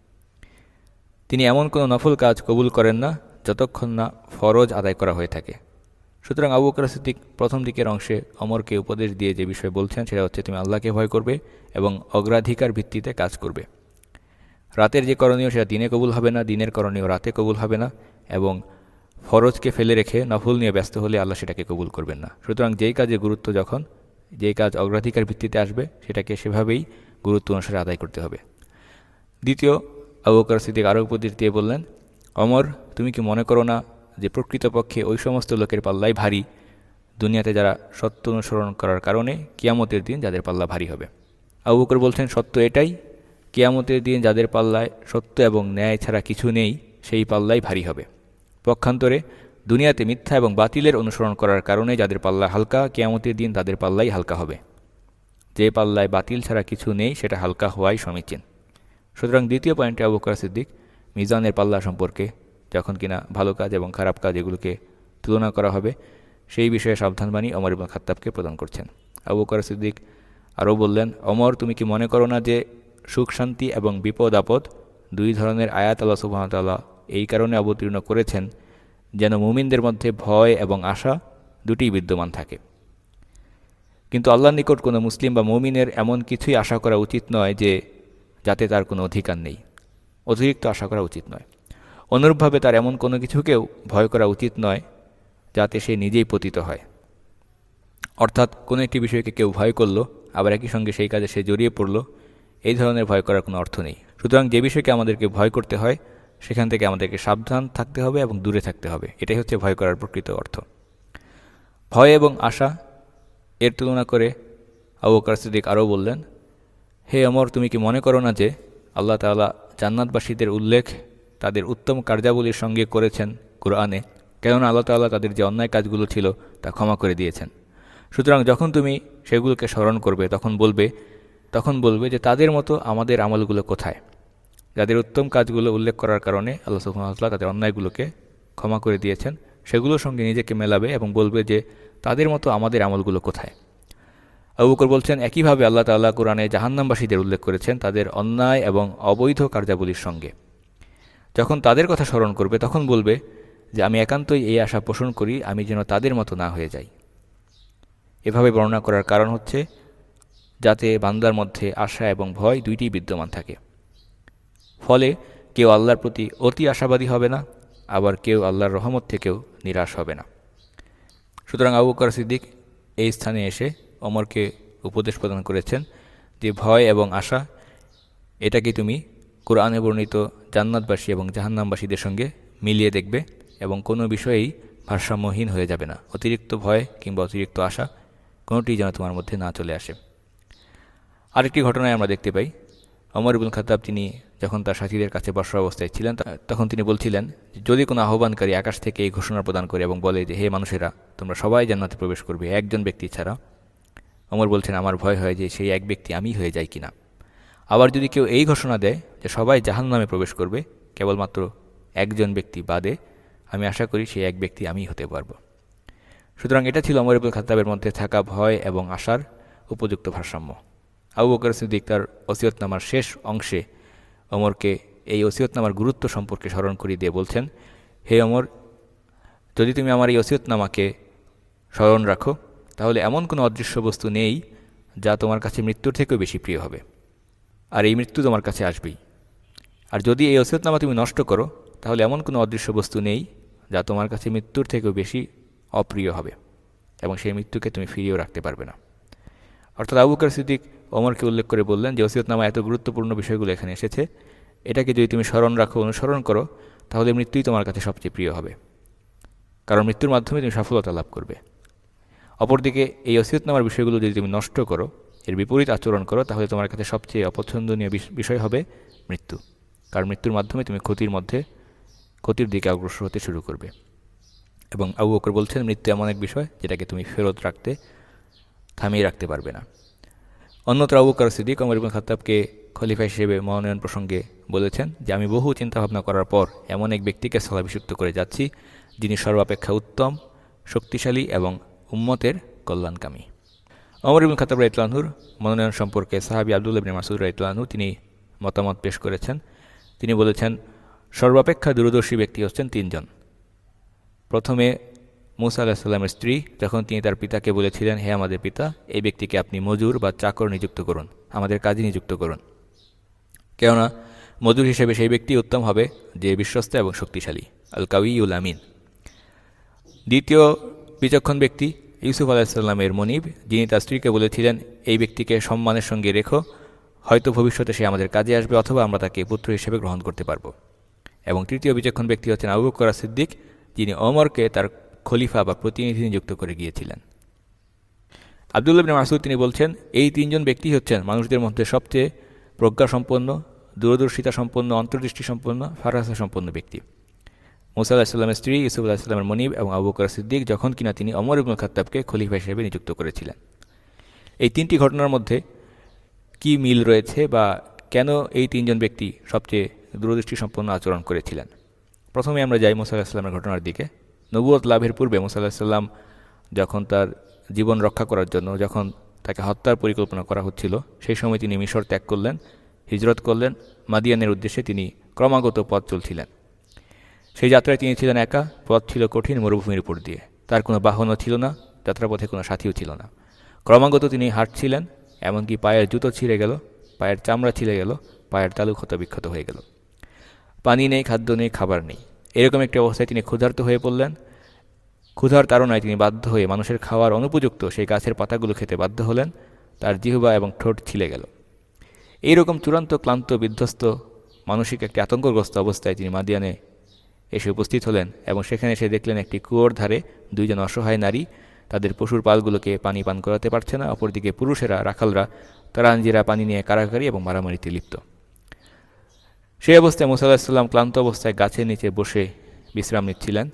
Speaker 2: তিনি এমন কোনো নফল কাজ কবুল করেন না যতক্ষণ না ফরজ আদায় করা হয়ে থাকে। সুতরাং আবু বকর সিদ্দিক প্রথম দিকের অংশে ওমরকে উপদেশ দিয়ে যে বিষয় বলছেন সেটা হচ্ছে, তুমি আল্লাহকে ভয় করবে এবং অগ্রাধিকার ভিত্তিতে কাজ করবে। রাতের যে করণীয় সেটা দিনে কবুল হবে না, দিনের করণীয় রাতে কবুল হবে না, এবং ফরজকে ফেলে রেখে নফল নিয়ে ব্যস্ত হলে আল্লাহ সেটাকে কবুল করবেন না। সুতরাং যেই কাজের গুরুত্ব যখন যেই কাজ অগ্রাধিকার ভিত্তিতে আসবে সেটাকে সেভাবেই গুরুত্ব অনুসারে আদায় করতে হবে। দ্বিতীয়, আবু বকর সিদ্দিক আরও উপদেশ দিয়ে বললেন, ওমর, তুমি কি মনে করো না যে প্রকৃতপক্ষে ওই সমস্ত লোকের পাল্লাই ভারী দুনিয়াতে যারা সত্য অনুসরণ করার কারণে কিয়ামতের দিন যাদের পাল্লা ভারী হবে। আবু বকর বলছেন, সত্য এটাই, কিয়ামতের দিন যাদের পাল্লায় সত্য এবং ন্যায় ছাড়া কিছু নেই সেই পাল্লাই ভারী হবে। পক্ষান্তরে দুনিয়াতে মিথ্যা এবং বাতিলের অনুসরণ করার কারণে যাদের পাল্লা হালকা, কিয়ামতের দিন তাদের পাল্লাই হালকা হবে। যে পাল্লায় বাতিল ছাড়া কিছু নেই সেটা হালকা হওয়াই সমীচীন। সুতরাং দ্বিতীয় পয়েন্টে আবু বকর সিদ্দিক মিজানের পাল্লা সম্পর্কে, যখন কিনা ভালো কাজ এবং খারাপ কাজ এগুলোকে তুলনা করা হবে, সেই বিষয়ে সাবধানবাণী ওমর ইবনুল খাত্তাবকে প্রদান করছেন। আবু বকর সিদ্দিক আরও বললেন, ওমর, তুমি কি মনে করো না যে সুখ শান্তি এবং বিপদ আপদ দুই ধরনের আয়াত আল্লাহ সুবহানাহু ওয়া তাআলা এই কারণে অবতীর্ণ করেছেন যেন মুমিনদের মধ্যে ভয় এবং আশা দুটিই বিদ্যমান থাকে। কিন্তু আল্লাহর নিকট কোনো মুসলিম বা মুমিনের এমন কিছুই আশা করা উচিত নয় যে যাতে তার কোনো অধিকার নেই, অতিরিক্ত আশা করা উচিত নয়। অনুরূপভাবে তার এমন কোনো কিছুকেও ভয় করা উচিত নয় যাতে সে নিজেই পতিত হয়। অর্থাৎ কোনো একটি বিষয়কে কেউ ভয় করলো আবার একই সঙ্গে সেই কাজে সে জড়িয়ে পড়ল, এই ধরনের ভয় করার কোনো অর্থ নেই। সুতরাং যে বিষয়কে আমাদেরকে ভয় করতে হয় সেখান থেকে আমাদেরকে সাবধান থাকতে হবে এবং দূরে থাকতে হবে, এটাই হচ্ছে ভয় করার প্রকৃত অর্থ। ভয় এবং আশা এর তুলনা করে আবু বকর সিদ্দিক আরও বললেন, হে ওমর, তুমি কি মনে করো না যে আল্লাহ তাআলা জান্নাতবাসীদের উল্লেখ তাদের উত্তম কার্যাবলীর সঙ্গে করেছেন কুরআনে, কেননা আল্লাহ তাআলা তাদের যে অন্যায় কাজগুলো ছিল তা ক্ষমা করে দিয়েছেন। সুতরাং যখন তুমি সেগুলোকে স্মরণ করবে তখন বলবে তখন বলবে যে তাদের মতো আমাদের আমলগুলো কোথায়। যাদের উত্তম কাজগুলো উল্লেখ করার কারণে আল্লাহ সুবহানাহু ওয়া তাআলা তাদের অন্যায়গুলোকে ক্ষমা করে দিয়েছেন, সেগুলোর সঙ্গে নিজেকে মেলাবে এবং বলবে যে তাদের মতো আমাদের আমলগুলো কোথায়। আবু বকর বলছেন, একইভাবে আল্লাহ তাআলা কোরআনে জাহান্নামবাসীদের উল্লেখ করেছেন তাদের অন্যায় এবং অবৈধ কার্যাবলীর সঙ্গে। যখন তাদের কথা স্মরণ করবে তখন বলবে যে আমি একান্তই এই আশা পোষণ করি আমি যেন তাদের মতো না হয়ে যাই। এভাবে বর্ণনা করার কারণ হচ্ছে যাতে বান্দার মধ্যে আশা এবং ভয় দুইটি বিদ্যমান থাকে। ফলে কেউ আল্লাহর প্রতি অতি আশাবাদী হবে না, আবার কেউ আল্লাহর রহমত থেকেও নিরাশ হবে না। সুতরাং আবু বকর সিদ্দিক এই স্থানে এসে ওমরকে উপদেশ প্রদান করেছেন যে ভয় এবং আশা এটাকে তুমি কোরআনে বর্ণিত জান্নাতবাসী এবং জাহান্নামবাসীদের সঙ্গে মিলিয়ে দেখবে এবং কোনো বিষয়েই ভারসাম্যহীন হয়ে যাবে না। অতিরিক্ত ভয় কিংবা অতিরিক্ত আশা কোনোটি যেন তোমার মধ্যে না চলে আসে। আরেকটি ঘটনায় আমরা দেখতে পাই, ওমর ইবনুল খাত্তাব তিনি যখন তার সাথীদের কাছে বসা অবস্থায় ছিলেন তখন তিনি বলছিলেন যদি কোনো আহ্বানকারী আকাশ থেকে এই ঘোষণা প্রদান করে এবং বলে যে হে মানুষেরা, তোমরা সবাই জান্নাতে প্রবেশ করবে একজন ব্যক্তি ছাড়া, ওমর বলছেন আমার ভয় হয় যে সেই এক ব্যক্তি আমি হয়ে যাই কিনা। আবার যদি কেউ এই ঘোষণা দেয় যে সবাই জাহান্নামে প্রবেশ করবে কেবলমাত্র একজন ব্যক্তি বাদে, আমি আশা করি সেই এক ব্যক্তি আমিই হতে পারব। সুতরাং এটা ছিল ওমর ইবনুল খাত্তাবের মধ্যে থাকা ভয় এবং আশার উপযুক্ত ভারসাম্য। আবু বকর সিদ্দিক তার ওসিয়তনামার শেষ অংশে ওমরকে এই ওসিয়তনামার গুরুত্ব সম্পর্কে স্মরণ করিয়ে দিয়ে বলছেন, হে ওমর, যদি তুমি আমার এই ওসিয়তনামাকে স্মরণ রাখো তাহলে এমন কোনো অদৃশ্য বস্তু নেই যা তোমার কাছে মৃত্যুর থেকেও বেশি প্রিয় হবে, আর এই মৃত্যু তোমার কাছে আসবেই। আর যদি এই ওসিয়তনামা তুমি নষ্ট করো তাহলে এমন কোনো অদৃশ্য বস্তু নেই যা তোমার কাছে মৃত্যুর থেকেও বেশি অপ্রিয় হবে এবং সেই মৃত্যুকে তুমি ফিরিয়েও রাখতে পারবে না। অর্থাৎ আবু বকর সিদ্দিক ওমরকে উল্লেখ করে বললেন যে ওসিয়তনামা এত গুরুত্বপূর্ণ বিষয়গুলো এখানে এসেছে, এটাকে যদি তুমি স্মরণ রাখো, অনুসরণ করো, তাহলে মৃত্যুই তোমার কাছে সবচেয়ে প্রিয় হবে, কারণ মৃত্যুর মাধ্যমে তুমি সফলতা লাভ করবে। অপরদিকে এই ওসিয়তনামার বিষয়গুলো যদি তুমি নষ্ট করো, এর বিপরীত আচরণ করো, তাহলে তোমার কাছে সবচেয়ে অপছন্দনীয় বিষয় হবে মৃত্যু, কারণ মৃত্যুর মাধ্যমে তুমি ক্ষতির মধ্যে ক্ষতির দিকে অগ্রসর হতে শুরু করবে। এবং আবু বকর বলছেন মৃত্যু এমন এক বিষয় যেটাকে তুমি ফেরত রাখতে থামিয়ে রাখতে পারবে না। অন্যত্র আবু বকর সিদ্দিক ওমর ইবনুল খাত্তাবকে খলিফা হিসেবে মনোনয়ন প্রসঙ্গে বলেছেন যে আমি বহু চিন্তাভাবনা করার পর এমন এক ব্যক্তিকে স্থলাভিষিক্ত করে যাচ্ছি যিনি সর্বাপেক্ষা উত্তম, শক্তিশালী এবং উম্মতের কল্যাণকামী। ওমর ইবনুল খাত্তাব রাদিয়াল্লাহু আনহুর মনোনয়ন সম্পর্কে সাহাবী আব্দুল্লাহ ইবনে মাসউদ রাদিয়াল্লাহু আনহু তিনি মতামত পেশ করেছেন। তিনি বলেছেন সর্বাপেক্ষা দূরদর্শী ব্যক্তি হচ্ছেন তিনজন। প্রথমে মূসা আলাইহিস সালামের স্ত্রী, যখন তিনি তার পিতাকে বলেছিলেন হে আমাদের পিতা, এই ব্যক্তিকে আপনি মজুর বা চাকর নিযুক্ত করুন, আমাদের কাজে নিযুক্ত করুন, কেননা মজুর হিসেবে সেই ব্যক্তি উত্তম হবে যে বিশ্বস্ত এবং শক্তিশালী, আল কাউইউল আমিন। দ্বিতীয় বিচক্ষণ ব্যক্তি ইউসুফ আলাইহিস সালামের মনিব, যিনি তার স্ত্রীকে বলেছিলেন এই ব্যক্তিকে সম্মানের সঙ্গে রেখো, হয়তো ভবিষ্যতে সে আমাদের কাজে আসবে অথবা আমরা তাকে পুত্র হিসেবে গ্রহণ করতে পারব। এবং তৃতীয় বিচক্ষণ ব্যক্তি হচ্ছেন আবু বকর সিদ্দিক, যিনি ওমরকে তার খলিফা বা প্রতিনিধি নিযুক্ত করে গিয়েছিলেন। আব্দুল্লাহ ইবনে মাসউদ তিনি বলছেন এই তিনজন ব্যক্তি হচ্ছেন মানুষদের মধ্যে সবচেয়ে প্রজ্ঞাসম্পন্ন, দূরদর্শিতা সম্পন্ন, অন্তর্দৃষ্টি সম্পন্ন, ফারাসা সম্পন্ন ব্যক্তি। মূসা আলাইহিস সালামের স্ত্রী, ইউসুফ আলাইহিস সালামের মনিব এবং আবু বকর সিদ্দিক যখন কিনা তিনি ওমর ইবনুল খাত্তাবকে খলিফা হিসেবে নিযুক্ত করেছিলেন। এই তিনটি ঘটনার মধ্যে কি মিল রয়েছে বা কেন এই তিনজন ব্যক্তি সবচেয়ে দূরদৃষ্টি সম্পন্ন আচরণ করেছিলেন? প্রথমে আমরা যাই মূসা আলাইহিস সালামের ঘটনার দিকে। নবুয়ত লাভের পূর্বে মূসা আলাইহিস সালাম যখন তার জীবন রক্ষা করার জন্য যখন তাকে হত্যার পরিকল্পনা করা হচ্ছিল, সেই সময় তিনি মিশর ত্যাগ করলেন, হিজরত করলেন, মাদিয়ানের উদ্দেশ্যে তিনি ক্রমাগত পথ চলছিলেন। সেই যাত্রায় তিনি ছিলেন একা, পথ ছিল কঠিন মরুভূমির উপর দিয়ে, তার কোনো বাহনও ছিল না, যাত্রাপথে কোনো সাথীও ছিল না। ক্রমাগত তিনি হাঁটছিলেন, এমনকি পায়ের জুতো ছিঁড়ে গেল, পায়ের চামড়া ছিঁড়ে গেল, পায়ের তালু ক্ষত বিক্ষত হয়ে গেল। পানি নেই, খাদ্য নেই, খাবার নেই, এরকম একটি অবস্থায় তিনি ক্ষুধার্ত হয়ে পড়লেন। ক্ষুধার তাড়নায় তিনি বাধ্য হয়ে মানুষের খাওয়ার অনুপযুক্ত সেই গাছের পাতাগুলো খেতে বাধ্য হলেন, তার জিহ্বা এবং ঠোঁট ছিলে গেল। এইরকম চূড়ান্ত ক্লান্ত, বিধ্বস্ত, মানসিক একটি আতঙ্কগ্রস্ত অবস্থায় তিনি মাদিয়ানে এসে উপস্থিত হলেন এবং সেখানে এসে দেখলেন একটি কুয়োর ধারে দুইজন অসহায় নারী তাদের পশুর পালগুলোকে পানি পান করাতে পারছে না, অপরদিকে পুরুষেরা, রাখালরা তারা আঞ্জিরা পানি নিয়ে কারাকারি এবং মারামারিতে লিপ্ত। সেই অবস্থায় মুসা আলাইহিস সালাম ক্লান্ত অবস্থায় গাছের নিচে বসে বিশ্রাম নিচ্ছিলেন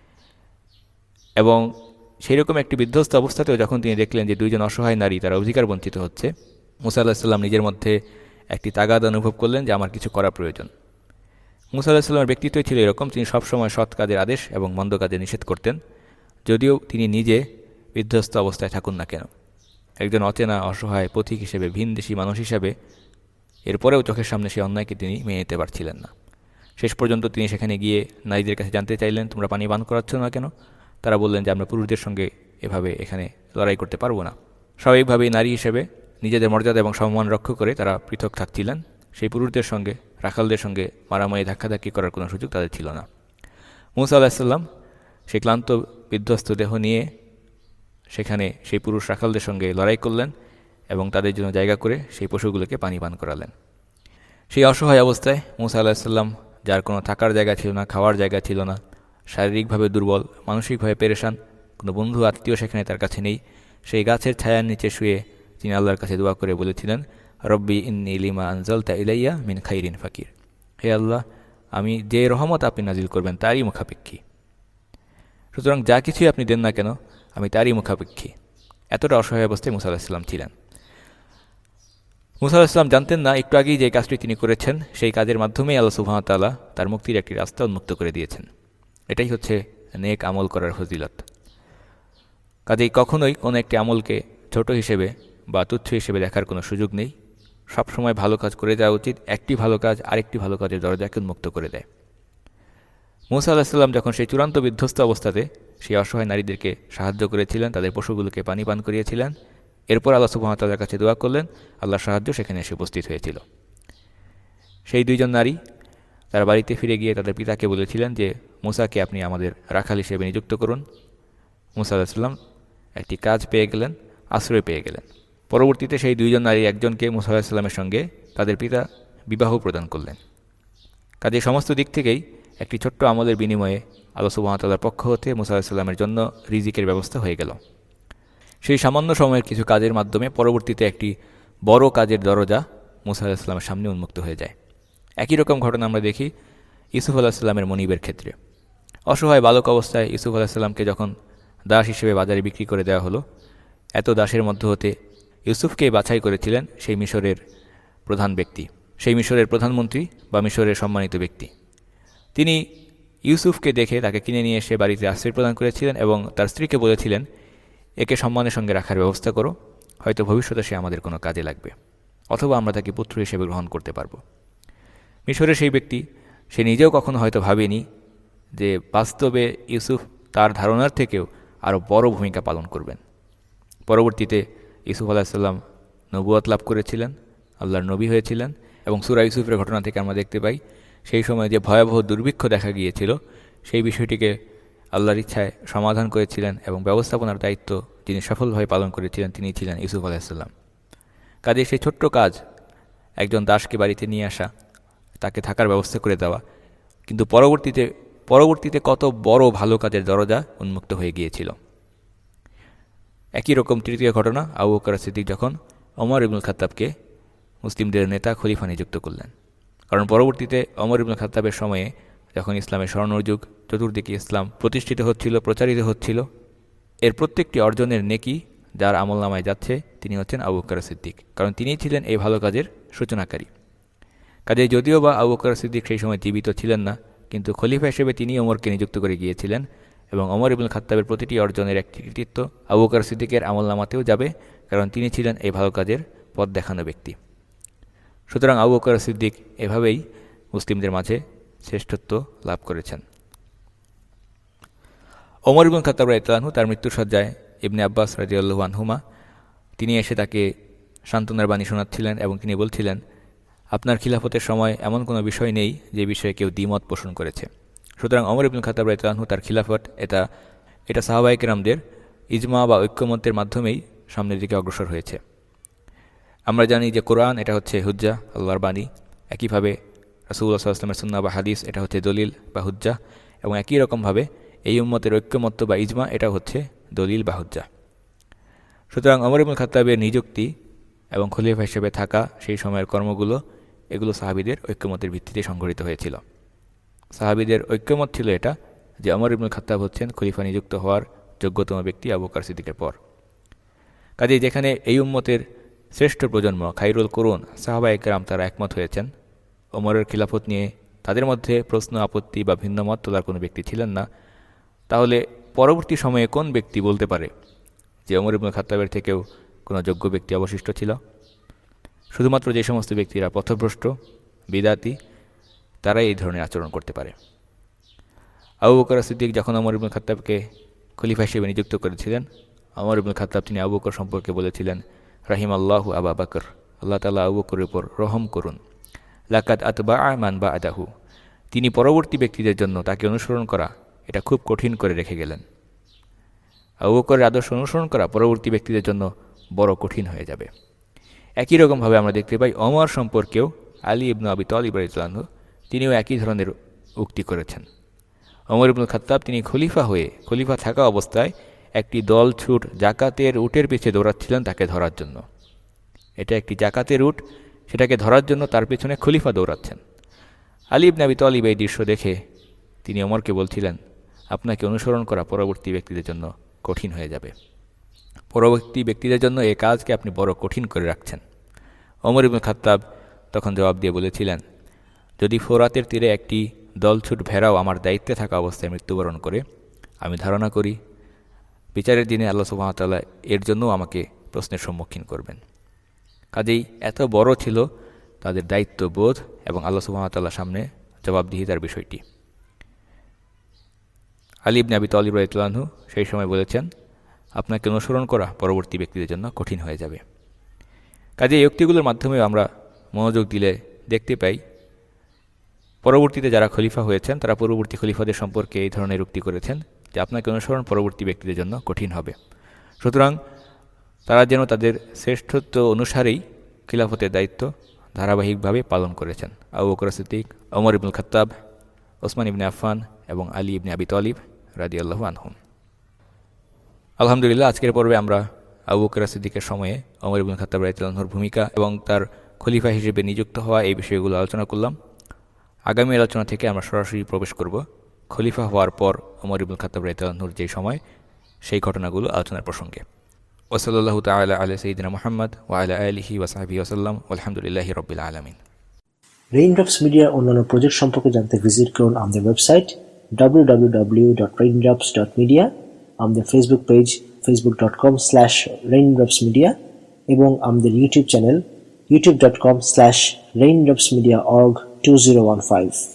Speaker 2: এবং সেই রকম একটি বিধ্বস্ত অবস্থাতেও যখন তিনি দেখলেন যে দুইজন অসহায় নারী তারা অধিকার বঞ্চিত হচ্ছে, মুসা আলাইহিস সালাম নিজের মধ্যে একটি তাগাদ অনুভব করলেন যে আমার কিছু করা প্রয়োজন। মুসা আলাইহিস সালামের ব্যক্তিত্বই ছিল এরকম, তিনি সবসময় সৎ কাজের আদেশ এবং মন্দ কাজে নিষেধ করতেন, যদিও তিনি নিজে বিধ্বস্ত অবস্থায় থাকুন না কেন। একজন অচেনা অসহায় পথিক হিসেবে, ভিনদেশী মানুষ হিসেবে এরপরেও চোখের সামনে সেই অন্যায়কে তিনি মেনে নিতে পারছিলেন না। শেষ পর্যন্ত তিনি সেখানে গিয়ে নারীদের কাছে জানতে চাইলেন, তোমরা পানি পান করাচ্ছ না কেন? তারা বললেন যে আমরা পুরুষদের সঙ্গে এভাবে এখানে লড়াই করতে পারবো না। স্বাভাবিকভাবেই নারী হিসেবে নিজেদের মর্যাদা এবং সম্মান রক্ষা করে তারা পৃথক থাকছিলেন। সেই পুরুষদের সঙ্গে, রাখালদের সঙ্গে মারামারি ধাক্কাধাক্কি করার কোনো সুযোগ তাদের ছিল না। মুসা আলাইহিস সালাম সেই ক্লান্ত বিধ্বস্ত দেহ নিয়ে সেখানে সেই পুরুষ রাখালদের সঙ্গে লড়াই করলেন এবং তাদের জন্য জায়গা করে সেই পশুগুলোকে পানি পান করালেন। সেই অসহায় অবস্থায় মুসা আলাইহিস সালাম, যার কোনো থাকার জায়গা ছিল না, খাওয়ার জায়গা ছিল না, শারীরিকভাবে দুর্বল, মানসিকভাবে পেরেশান, কোনো বন্ধু আত্মীয় সেখানে তার কাছে নেই, সেই গাছের ছায়ার নিচে শুয়ে তিনি আল্লাহর কাছে দোয়া করে বলেছিলেন, রব্বি ইন্নী লিমা আনজালতা ইলাইয়া মিন খাইরিন ফাকির। হে আল্লাহ, আমি যে রহমত আপনি নাজিল করবেন তারই মুখাপেক্ষী। সুতরাং যা কিছুই আপনি দেন না কেন আমি তারই মুখাপেক্ষী। এতটা অসহায় অবস্থায় মুসা আলাইহিস সালাম ছিলেন। মুসা আলাইহিস সালাম জানতেন না একটু আগেই যে কাজটি তিনি করেছেন সেই কাজের মাধ্যমেই আল্লাহ সুবহানাহু ওয়া তাআলা তার মুক্তির একটি রাস্তা উন্মুক্ত করে দিয়েছেন। এটাই হচ্ছে নেক আমল করার ফজিলত। কাজেই কখনোই কোনো একটি আমলকে ছোট হিসেবে বা তুচ্ছ হিসেবে দেখার কোনো সুযোগ নেই। সবসময় ভালো কাজ করে যাওয়া উচিত। একটি ভালো কাজ আরেকটি ভালো কাজের দরজাকে উন্মুক্ত করে দেয়। মুসা আলাইহিস সালাম যখন সেই চূড়ান্ত বিধ্বস্ত অবস্থাতে সেই অসহায় নারীদেরকে সাহায্য করেছিলেন, তাদের পশুগুলোকে পানি পান করিয়েছিলেন, এরপর আল্লাহ সুবহানাহু ওয়া তাআলার কাছে দোয়া করলেন, আল্লাহর সাহায্য সেখানে এসে উপস্থিত হয়েছিল। সেই দুইজন নারী তারা বাড়িতে ফিরে গিয়ে তাদের পিতাকে বলেছিলেন যে মুসাকে আপনি আমাদের রাখাল হিসেবে নিযুক্ত করুন। মুসা আলাইহিস সালাম একটি কাজ পেয়ে গেলেন, আশ্রয় পেয়ে গেলেন। পরবর্তীতে সেই দুইজন নারী একজনকে মুসা আলাইহিস সালামের সঙ্গে তাদের পিতা বিবাহ প্রদান করলেন। কাজে সমস্ত দিক থেকেই একটি ছোট্ট আমলের বিনিময়ে আল্লাহ সুবহানাহু ওয়া তাআলার পক্ষ হতে মুসা আলাইহিস সালামের জন্য রিজিকের ব্যবস্থা হয়ে গেল। সেই সামান্য সময়ের কিছু কাজের মাধ্যমে পরবর্তীতে একটি বড় কাজের দরজা মুসা আলাইহিস সালামের সামনে উন্মুক্ত হয়ে যায়। একই রকম ঘটনা আমরা দেখি ইউসুফ আলাইহিস সালামের মনিবের ক্ষেত্রে। অসহায় বালক অবস্থায় ইউসুফ আলাইহিস সালামকে যখন দাস হিসেবে বাজারে বিক্রি করে দেওয়া হলো, এত দাসের মধ্য হতে ইউসুফকেই বাছাই করেছিলেন সেই মিশরের প্রধান ব্যক্তি, সেই মিশরের প্রধানমন্ত্রী বা মিশরের সম্মানিত ব্যক্তি। তিনি ইউসুফকে দেখে তাকে কিনে নিয়ে এসে বাড়িতে আশ্রয় প্রদান করেছিলেন এবং তার স্ত্রীকে বলেছিলেন, একে সম্মানের সঙ্গে রাখার ব্যবস্থা করো, হয়তো ভবিষ্যতে সে আমাদের কোনো কাজে লাগবে, অথবা আমরা তাকে পুত্র হিসেবে গ্রহণ করতে পারব। মিশরের সেই ব্যক্তি, সে নিজেও কখনো হয়তো ভাবেনি যে বাস্তবে ইউসুফ তার ধারণার থেকেও আরও বড় ভূমিকা পালন করবেন। পরবর্তীতে ইউসুফ আলাইহিস সালাম নবুয়ত লাভ করেছিলেন, আল্লাহর নবী হয়েছিলেন এবং সূরা ইউসুফের ঘটনা থেকে আমরা দেখতে পাই সেই সময় যে ভয়াবহ দুর্ভিক্ষ দেখা গিয়েছিল সেই বিষয়টিকে আল্লাহর ইচ্ছায় সমাধান করেছিলেন এবং ব্যবস্থাপনার দায়িত্ব যিনি সফলভাবে পালন করেছিলেন তিনি ছিলেন ইউসুফ আলাইহিস সালাম। কাজে সেই ছোট্ট কাজ, একজন দাসকে বাড়িতে নিয়ে আসা, তাকে থাকার ব্যবস্থা করে দেওয়া, কিন্তু পরবর্তীতে পরবর্তীতে কত বড় ভালো কাজের দরজা উন্মুক্ত হয়ে গিয়েছিল। একই রকম তৃতীয় ঘটনা, আবু বকর সিদ্দিক যখন ওমর ইবনুল খাত্তাবকে মুসলিমদের নেতা খলিফা নিযুক্ত করলেন। কারণ পরবর্তীতে ওমর ইবনুল খাত্তাবের সময়ে যখন ইসলামের স্বর্ণর যুগ, চতুর্দিকে ইসলাম প্রতিষ্ঠিত হচ্ছিল, প্রচারিত হচ্ছিল, এর প্রত্যেকটি অর্জনের নেকি যার আমলনামায় যাচ্ছে তিনি হচ্ছেন আবু বকর সিদ্দিক, কারণ তিনিই ছিলেন এই ভালো কাজের সূচনাকারী। কাজে যদিও বা আবু বকর সিদ্দিক সেই সময় জীবিত ছিলেন না, কিন্তু খলিফা হিসেবে তিনি ওমরকে নিযুক্ত করে গিয়েছিলেন এবং ওমর ইবনুল খাত্তাবের প্রতিটি অর্জনের একটি কৃতিত্ব আবু বকর সিদ্দিকের আমলনামাতেও যাবে, কারণ তিনি ছিলেন এই ভালো কাজের পথ দেখানো ব্যক্তি। সুতরাং আবু বকর সিদ্দিক এভাবেই মুসলিমদের মাঝে শ্রেষ্ঠত্ব লাভ করেছেন। ওমর ইবনুল খাত্তাব রাদিয়াল্লাহু আনহু তার মৃত্যুসজ্জায় ইবনে আব্বাস রাদিয়াল্লাহু আনহুমা তিনি এসে তাকে সান্ত্বনার বাণী শোনাচ্ছিলেন এবং তিনি বলছিলেন, আপনার খিলাফতের সময় এমন কোনো বিষয় নেই যে বিষয়ে কেউ দ্বিমত পোষণ করেছে। সুতরাং ওমর ইবনুল খাত্তাব রাদিয়াল্লাহু আনহু তার খিলাফত এটা এটা সাহাবায়ে কেরামদের ইজমা বা ঐক্যমত্যের মাধ্যমেই সামনের দিকে অগ্রসর হয়েছে। আমরা জানি যে কোরআন এটা হচ্ছে হুজ্জা, আল্লাহর বাণী। একইভাবে রাসূলুল্লাহ সাল্লাল্লাহু আলাইহি ওয়াসাল্লামের সুন্নাহ বা হাদিস এটা হচ্ছে দলিল বা হুজ্জা, এবং একই রকমভাবে এই উম্মতের ঐক্যমত্য বা ইজমা এটা হচ্ছে দলিল বা হুজ্জা। সুতরাং ওমর ইবনুল খাত্তাবের নিযুক্তি এবং খলিফা হিসেবে থাকা সেই সময়ের কর্মগুলো, এগুলো সাহাবীদের ঐক্যমতের ভিত্তিতে সংঘটিত হয়েছিল। সাহাবীদের ঐক্যমত ছিল এটা যে ওমর ইবনুল খাত্তাব হচ্ছেন খলিফা নিযুক্ত হওয়ার যোগ্যতম ব্যক্তি আবু বকর সিদ্দিকের পর। কাজেই যেখানে এই উম্মতের শ্রেষ্ঠ প্রজন্ম খাইরুল কুরুন সাহাবায়ে কেরাম তারা একমত হয়েছেন, ওমরের খিলাফত নিয়ে তাদের মধ্যে প্রশ্ন আপত্তি বা ভিন্ন মত তোলার কোনো ব্যক্তি ছিলেন না, তাহলে পরবর্তী সময়ে কোন ব্যক্তি বলতে পারে যে ওমর ইবনুল খাত্তাবের থেকেও কোনো যোগ্য ব্যক্তি অবশিষ্ট ছিল? শুধুমাত্র যে সমস্ত ব্যক্তিরা পথভ্রষ্ট, বিদাতি, তারাই এই ধরনের আচরণ করতে পারে। আবু বকর সিদ্দিক যখন ওমর ইবনুল খাত্তাবকে খলিফা হিসেবে নিযুক্ত করেছিলেন, ওমর ইবনুল খাত্তাব তিনি আবু বকর সম্পর্কে বলেছিলেন, রাহিম আল্লাহু আবা বকর, আল্লাহ তাআলা আবু বকরের উপর রহম করুন, লাকাদ আতবাআ মান বা'দাহু, তিনি পরবর্তী ব্যক্তিদের জন্য তাকে অনুসরণ করা এটা খুব কঠিন করে রেখে গেলেন। আবু বকরের আদর্শ অনুসরণ করা পরবর্তী ব্যক্তিদের জন্য বড় কঠিন হয়ে যাবে। একই রকমভাবে আমরা দেখতে পাই ওমর সম্পর্কেও আলী ইবনু আবি তালিব রাদিয়াল্লাহু আনহু তিনিও একই ধরনের উক্তি করেছেন। ওমর ইবনুল খাত্তাব তিনি খলিফা হয়ে, খলিফা থাকা অবস্থায় একটি দল ছুট জাকাতের উটের পিছে দৌড়াচ্ছিলেন তাকে ধরার জন্য। এটা একটি জাকাতের উট, সেটাকে ধরার জন্য তার পেছনে খলিফা দৌড়াচ্ছেন। আলী ইবনে আবি তালিব এই দৃশ্য দেখে তিনি ওমরকে বলছিলেন, আপনাকে অনুসরণ করা পরবর্তী ব্যক্তিদের জন্য কঠিন হয়ে যাবে, পরবর্তী ব্যক্তিদের জন্য এই কাজকে আপনি বড় কঠিন করে রাখছেন। ওমর ইবনুল খাত্তাব তখন জবাব দিয়ে বলেছিলেন, যদি ফোরাতের তীরে একটি দলছুট ভেড়াও আমার দায়িত্বে থাকা অবস্থায় মৃত্যুবরণ করে, আমি ধারণা করি বিচারের দিনে আল্লাহ সুবহানাহু ওয়া তাআলা এর জন্যও আমাকে প্রশ্নের সম্মুখীন করবেন। কাজেই এত বড় ছিল তাদের দায়িত্ববোধ এবং আল্লাহ সুবহানাহু ওয়া তাআলার সামনে জবাবদিহিতার বিষয়টি। আলী ইবনে আবি তালিব রাদিয়াল্লাহু আনহু সেই সময় বলেছেন, আপনাকে অনুসরণ করা পরবর্তী ব্যক্তিদের জন্য কঠিন হয়ে যাবে। কাজে এই উক্তিগুলোর মাধ্যমে আমরা মনোযোগ দিলে দেখতে পাই, পরবর্তীতে যারা খলিফা হয়েছেন তারা পূর্ববর্তী খলিফাদের সম্পর্কে এই ধরনের উক্তি করেছেন যে আপনাকে অনুসরণ পরবর্তী ব্যক্তিদের জন্য কঠিন হবে। সুতরাং তারা যেন তাদের শ্রেষ্ঠত্ব অনুসারেই খিলাফতের দায়িত্ব ধারাবাহিকভাবে পালন করেছেন। আবু বকর সিদ্দিক, ওমর ইবনুল খাত্তাব, ওসমান ইবনে আফফান এবং আলী ইবনে আবি তালিব রাদিয়াল্লাহু আনহুম। আলহামদুলিল্লাহ, আজকের পর্বে আমরা আবু বকর সিদ্দিকের সময়ে ওমর ইবনুল খাত্তাব রাদিয়াল্লাহু আনহুর ভূমিকা এবং তার খলিফা হিসেবে নিযুক্ত হওয়া এই বিষয়গুলো আলোচনা করলাম। আগামী আলোচনা থেকে আমরা সরাসরি প্রবেশ করব খলিফা হওয়ার পর ওমর ইবনুল খাত্তাব রাদিয়াল্লাহু আনহুর যে সময়, সেই ঘটনাগুলো আলোচনার প্রসঙ্গে। ওয়াসাল্লাল্লাহু তাআলা আলা সাইয়্যিদিনা মুহাম্মদ ওয়া আলা আলিহি ওয়া সাহবিহি ওয়াসাল্লাম, আলহামদুলিল্লাহি রাব্বিল আলামিন।
Speaker 1: রেইনড্রপস মিডিয়ার অন্যান্য প্রজেক্ট সম্পর্কে জানতে ভিজিট করুন আমাদের website W W W dot Raindrops dot media, আমাদের Facebook page Facebook dot com slash Raindrops media এবং আমাদের YouTube channel YouTube dot com slash Raindrops media org two zero one five.